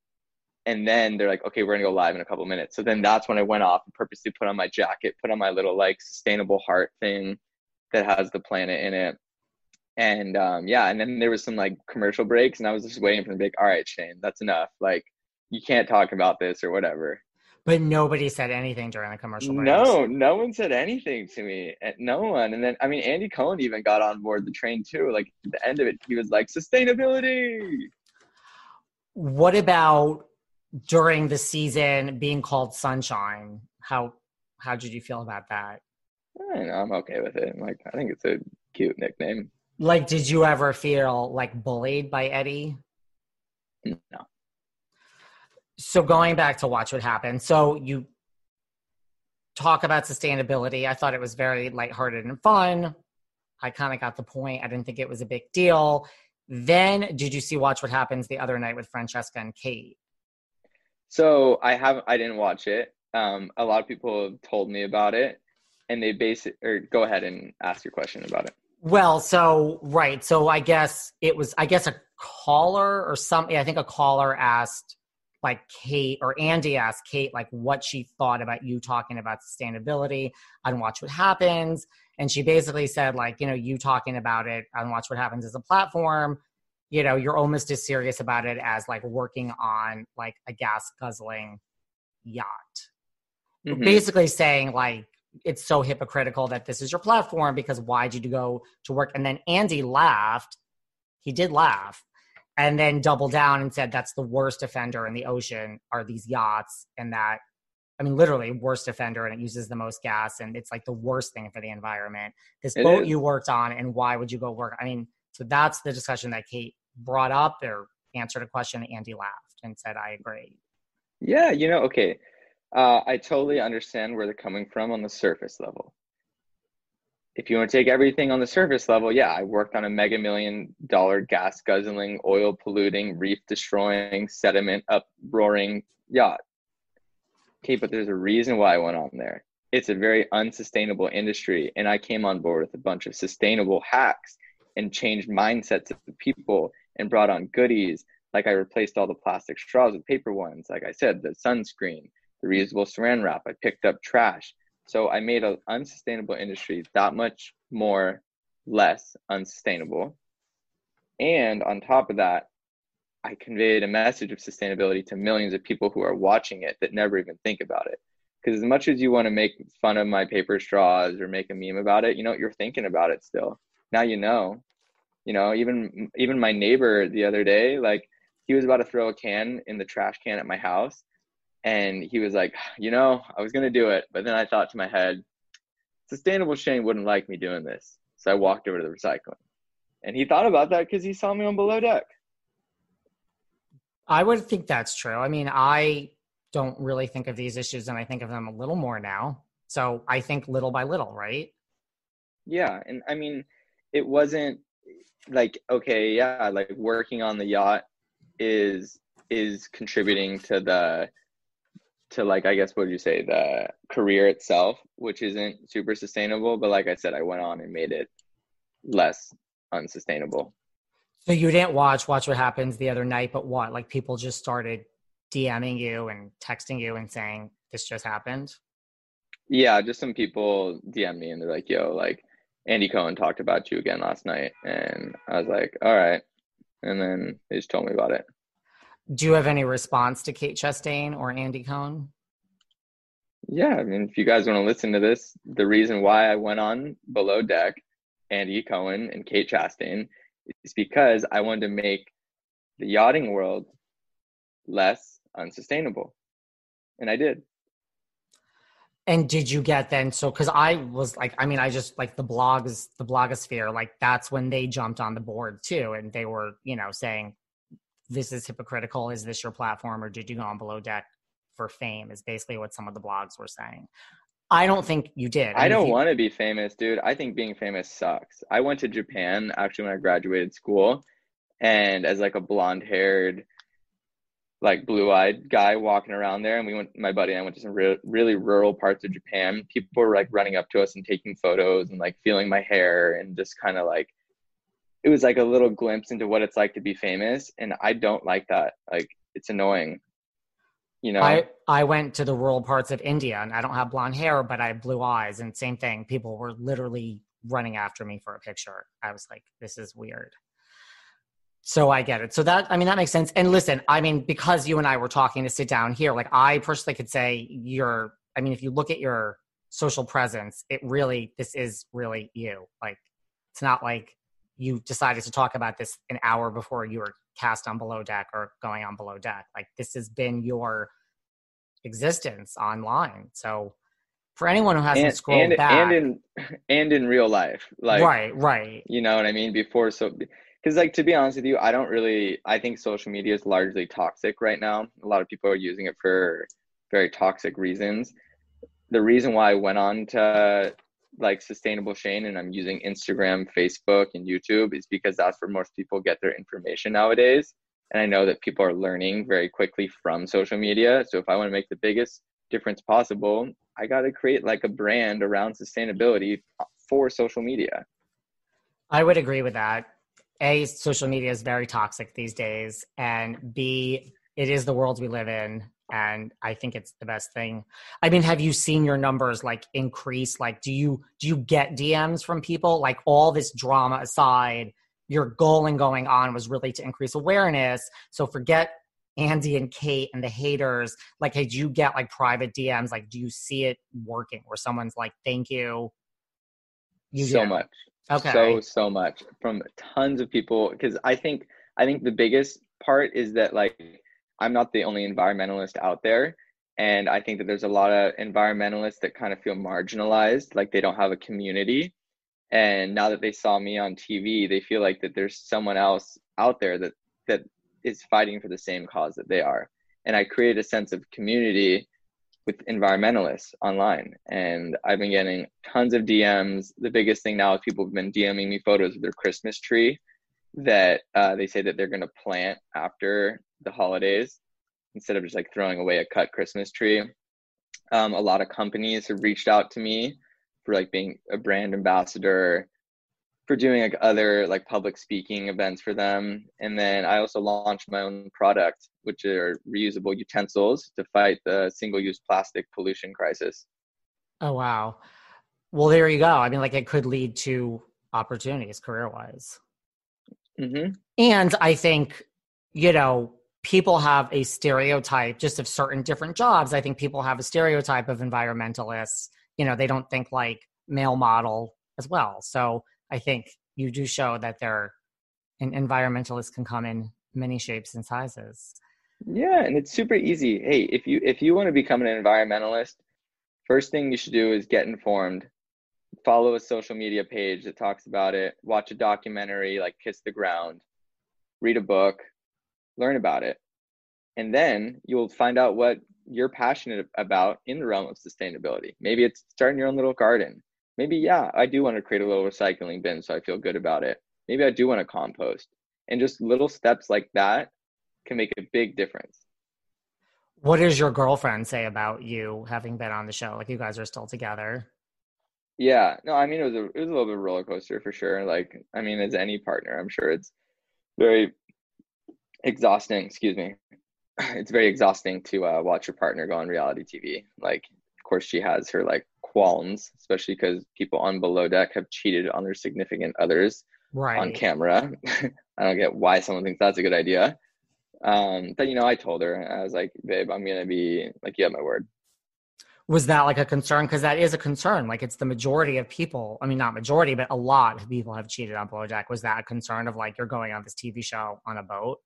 And then they're like, okay, we're going to go live in a couple minutes. So then that's when I went off and purposely put on my jacket, put on my little like sustainable heart thing that has the planet in it. And um, yeah, and then there was some like commercial breaks and I was just waiting for them to be like, all right, Shane, that's enough. Like, you can't talk about this or whatever. But nobody said anything during the commercial breaks. No, no one said anything to me. No one. And then, I mean, Andy Cohen even got on board the train too. Like at the end of it, he was like, sustainability. What about during the season being called Sunshine? How, how did you feel about that? I know, I'm okay with it. Like, I think it's a cute nickname. Like, did you ever feel like bullied by Eddie? No. So going back to Watch What Happens. So you talk about sustainability. I thought it was very lighthearted and fun. I kind of got the point. I didn't think it was a big deal. Then did you see Watch What Happens the other night with Francesca and Kate? So I haven't, I didn't watch it. Um, a lot of people have told me about it and they base it, or go ahead and ask your question about it. Well, so, right. So I guess it was, I guess a caller or something. I think a caller asked like Kate, or Andy asked Kate, like what she thought about you talking about sustainability on Watch What Happens. And she basically said like, you know, you talking about it on Watch What Happens as a platform, you know, you're almost as serious about it as like working on like a gas guzzling yacht. Mm-hmm. Basically saying like, it's so hypocritical that this is your platform because why did you go to work? And then Andy laughed. He did laugh. and then doubled down and said that's the worst offender in the ocean are these yachts, and that, I mean, literally worst offender, and it uses the most gas, and it's like the worst thing for the environment. This It boat is. you worked on, and why would you go work? I mean, so that's the discussion that Kate brought up or answered a question. Andy laughed and said, I agree. Yeah, you know, okay. Uh, I totally understand where they're coming from on the surface level. If you want to take everything on the surface level, yeah, I worked on a mega million dollar gas guzzling, oil polluting, reef destroying, sediment uproaring yacht. Okay, but there's a reason why I went on there. It's a very unsustainable industry, and I came on board with a bunch of sustainable hacks and changed mindsets of the people and brought on goodies. Like I replaced all the plastic straws with paper ones. Like I said, the sunscreen, the reusable saran wrap. I picked up trash. So I made an unsustainable industry that much more less unsustainable. And on top of that, I conveyed a message of sustainability to millions of people who are watching it that never even think about it. Because as much as you want to make fun of my paper straws or make a meme about it, you know, you're thinking about it still. Now you know. You know, even even my neighbor the other day, like he was about to throw a can in the trash can at my house. And he was like, you know, I was going to do it. But then I thought to my head, Sustainable Shane wouldn't like me doing this. So I walked over to the recycling. And he thought about that because he saw me on Below Deck. I would think that's true. I mean, I don't really think of these issues, and I think of them a little more now. So I think little by little, right? Yeah. And I mean, it wasn't like, okay, yeah, like working on the yacht is is contributing to the to like, I guess, what would you say, the career itself, which isn't super sustainable. But like I said, I went on and made it less unsustainable. So you didn't watch Watch What Happens the other night, but what? Like people just started DMing you and texting you and saying, this just happened? Yeah, just some people D M me and they're like, yo, like Andy Cohen talked about you again last night. And I was like, all right. And then they just told me about it. Do you have any response to Kate Chastain or Andy Cohen? Yeah, I mean, if you guys want to listen to this, the reason why I went on Below Deck, Andy Cohen and Kate Chastain, is because I wanted to make the yachting world less unsustainable. And I did. And did you get then, so, because I was like, I mean, I just, like the blogs, the blogosphere, like that's when they jumped on the board too. And they were, you know, saying, this is hypocritical. Is this your platform? Or did you go on Below Deck for fame is basically what some of the blogs were saying. I don't think you did. I, I mean, don't you... want to be famous, dude. I think being famous sucks. I went to Japan actually when I graduated school, and as like a blonde haired, like blue eyed guy walking around there. And we went, my buddy and I went to some re- really rural parts of Japan. People were like running up to us and taking photos and like feeling my hair and just kind of like, it was like a little glimpse into what it's like to be famous. And I don't like that. Like, it's annoying. You know, I, I went to the rural parts of India and I don't have blonde hair, but I have blue eyes, and same thing. People were literally running after me for a picture. I was like, this is weird. So I get it. So that, I mean, that makes sense. And listen, I mean, because you and I were talking to sit down here, like I personally could say you're, I mean, if you look at your social presence, it really, this is really you. Like, it's not like you decided to talk about this an hour before you were cast on Below Deck or going on Below Deck. Like, this has been your existence online. So for anyone who hasn't and, scrolled and, back, and in and in real life, like, right, right, you know what I mean? Before, so because like, to be honest with you, I don't really, I think social media is largely toxic right now. A lot of people are using it for very toxic reasons. The reason why I went on to like Sustainable Shane and I'm using Instagram, Facebook, and YouTube is because that's where most people get their information nowadays. And I know that people are learning very quickly from social media. So if I want to make the biggest difference possible, I got to create like a brand around sustainability for social media. I would agree with that. A, social media is very toxic these days. And B, it is the world we live in. And I think it's the best thing. I mean, have you seen your numbers like increase? Like, do you, do you get D Ms from people? Like, all this drama aside, your goal in going on was really to increase awareness. So forget Andy and Kate and the haters. Like, hey, do you get like private D Ms? Like, do you see it working where someone's like, thank you? You so do. much. Okay. So, so much from tons of people. Cause I think I think the biggest part is that like I'm not the only environmentalist out there. And I think that there's a lot of environmentalists that kind of feel marginalized, like they don't have a community. And now that they saw me on T V, they feel like that there's someone else out there that that is fighting for the same cause that they are. And I create a sense of community with environmentalists online. And I've been getting tons of D Ms. The biggest thing now is people have been DMing me photos of their Christmas tree that uh, they say that they're going to plant after the holidays, instead of just like throwing away a cut Christmas tree. Um, a lot of companies have reached out to me for like being a brand ambassador, for doing like other like public speaking events for them. And then I also launched my own product, which are reusable utensils to fight the single-use plastic pollution crisis. Oh, wow. Well, there you go. I mean, like it could lead to opportunities career-wise. Mm-hmm. And I think, you know, people have a stereotype just of certain different jobs. I think people have a stereotype of environmentalists. You know, they don't think like male model as well. So I think you do show that they're an environmentalists can come in many shapes and sizes. Yeah, and it's super easy. Hey, if you if you want to become an environmentalist, first thing you should do is get informed. Follow a social media page that talks about it. Watch a documentary like Kiss the Ground. Read a book. Learn about it. And then you'll find out what you're passionate about in the realm of sustainability. Maybe it's starting your own little garden. Maybe, yeah, I do want to create a little recycling bin so I feel good about it. Maybe I do want to compost. And just little steps like that can make a big difference. What does your girlfriend say about you having been on the show? Like you guys are still together? Yeah, no, I mean, it was a, it was a little bit of a roller coaster for sure. Like, I mean, as any partner, I'm sure it's very exhausting, excuse me. It's very exhausting to uh, watch your partner go on reality T V. Like, of course, she has her like qualms, especially because people on Below Deck have cheated on their significant others right. on camera. I don't get why someone thinks that's a good idea. Um, but, you know, I told her, I was like, babe, I'm going to be like, you have my word. Was that like a concern? Because that is a concern. Like it's the majority of people. I mean, not majority, but a lot of people have cheated on Below Deck. Was that a concern of like, you're going on this T V show on a boat?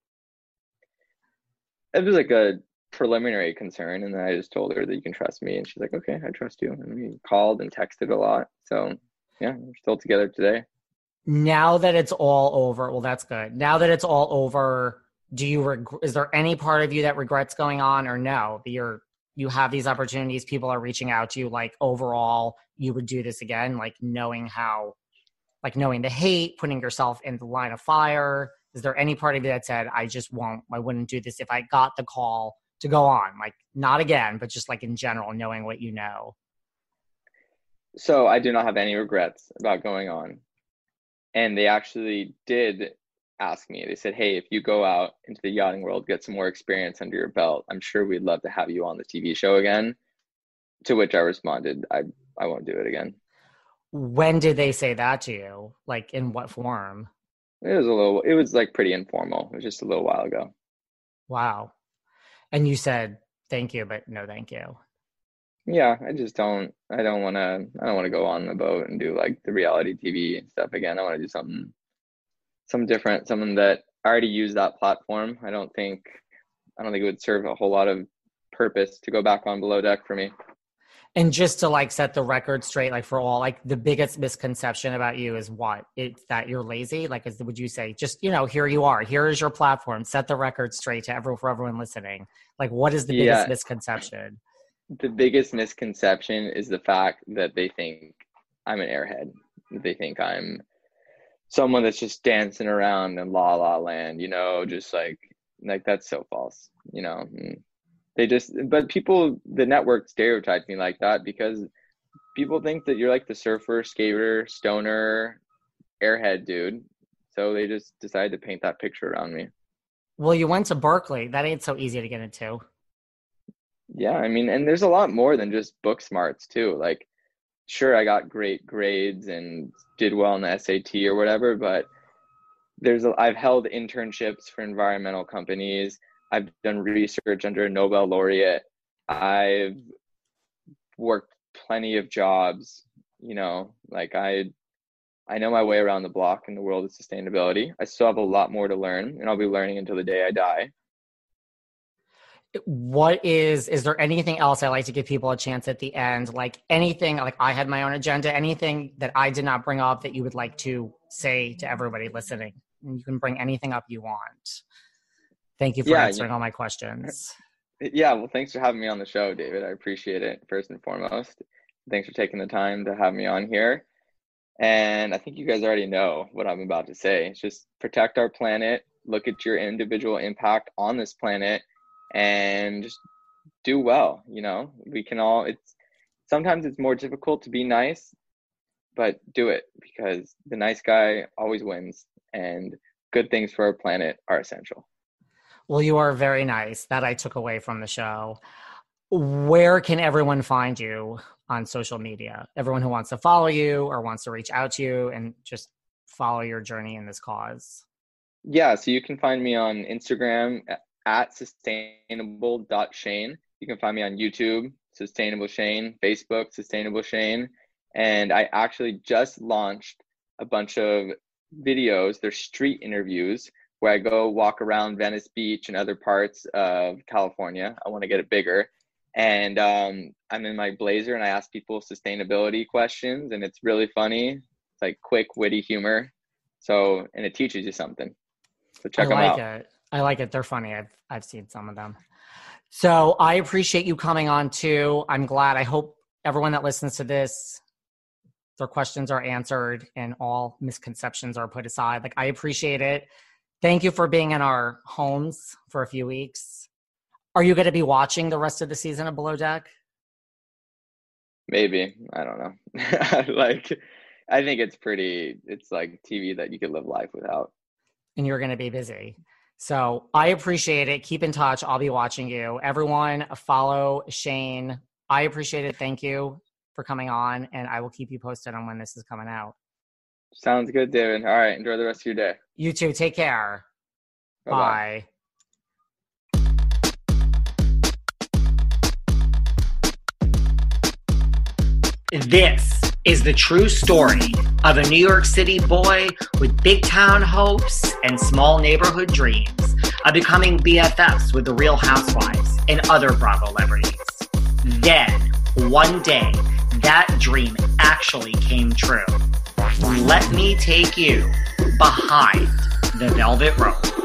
It was like a preliminary concern. And then I just told her that you can trust me. And she's like, okay, I trust you. And we called and texted a lot. So yeah, we're still together today. Now that it's all over, well, that's good. Now that it's all over, do you, reg- is there any part of you that regrets going on or no? You're, you have these opportunities, people are reaching out to you, like overall, you would do this again, like knowing how, like knowing the hate, putting yourself in the line of fire. Is there any part of you that said, I just won't, I wouldn't do this if I got the call to go on? Like not again, but just like in general, knowing what you know. So I do not have any regrets about going on. And they actually did ask me, they said, hey, if you go out into the yachting world, get some more experience under your belt, I'm sure we'd love to have you on the T V show again. To which I responded, I, I won't do it again. When did they say that to you? Like in what form? It was a little, it was like pretty informal. It was just a little while ago. Wow. And you said, thank you, but no, thank you. Yeah. I just don't, I don't want to, I don't want to go on the boat and do like the reality T V stuff again. I want to do something, something different, something that I already use that platform. I don't think, I don't think it would serve a whole lot of purpose to go back on Below Deck for me. And just to like set the record straight, like for all, like the biggest misconception about you is what? It's that you're lazy? Like, is, would you say just, you know, here you are, here is your platform, set the record straight to everyone, for everyone listening. Like, what is the biggest Yeah. misconception? The biggest misconception is the fact that they think I'm an airhead. They think I'm someone that's just dancing around in La La Land, you know, just like, like that's so false, you know. They just, but people, the network stereotypes me like that because people think that you're like the surfer, skater, stoner, airhead dude. So they just decided to paint that picture around me. Well, you went to Berkeley. That ain't so easy to get into. Yeah, I mean, and there's a lot more than just book smarts too. Like, sure, I got great grades and did well in the S A T or whatever, but there's a, I've held internships for environmental companies. I've done research under a Nobel laureate. I've worked plenty of jobs, you know, like I, I know my way around the block in the world of sustainability. I still have a lot more to learn, and I'll be learning until the day I die. What is, is there anything else I like to give people a chance at the end? Like anything, like I had my own agenda, anything that I did not bring up that you would like to say to everybody listening? And you can bring anything up you want. Thank you for yeah, answering yeah. all my questions. Yeah, well, thanks for having me on the show, David. I appreciate it, first and foremost. Thanks for taking the time to have me on here. And I think you guys already know what I'm about to say. It's just protect our planet, look at your individual impact on this planet, and just do well. You know, we can all, it's sometimes it's more difficult to be nice, but do it, because the nice guy always wins, and good things for our planet are essential. Well, you are very nice. That I took away from the show. Where can everyone find you on social media? Everyone who wants to follow you or wants to reach out to you and just follow your journey in this cause. Yeah, so you can find me on Instagram at sustainable dot shane. You can find me on YouTube, Sustainable Shane, Facebook, Sustainable Shane. And I actually just launched a bunch of videos. They're street interviews where I go walk around Venice Beach and other parts of California. I want to get it bigger. And um, I'm in my blazer and I ask people sustainability questions, and it's really funny. It's like quick, witty humor. So, and it teaches you something. So check I them like out. It. I like it. They're funny. I've I've seen some of them. So I appreciate you coming on too. I'm glad. I hope everyone that listens to this, their questions are answered and all misconceptions are put aside. Like, I appreciate it. Thank you for being in our homes for a few weeks. Are you going to be watching the rest of the season of Below Deck? Maybe. I don't know. Like, I think it's pretty, it's like T V that you could live life without. And you're going to be busy. So I appreciate it. Keep in touch. I'll be watching you. Everyone follow Shane. I appreciate it. Thank you for coming on, and I will keep you posted on when this is coming out. Sounds good, David. All right. Enjoy the rest of your day. You too. Take care. Bye-bye. Bye. This is the true story of a New York City boy with big town hopes and small neighborhood dreams of becoming B F Fs with the Real Housewives and other Bravo celebrities. Then, one day, that dream actually came true. Let me take you behind the velvet rope.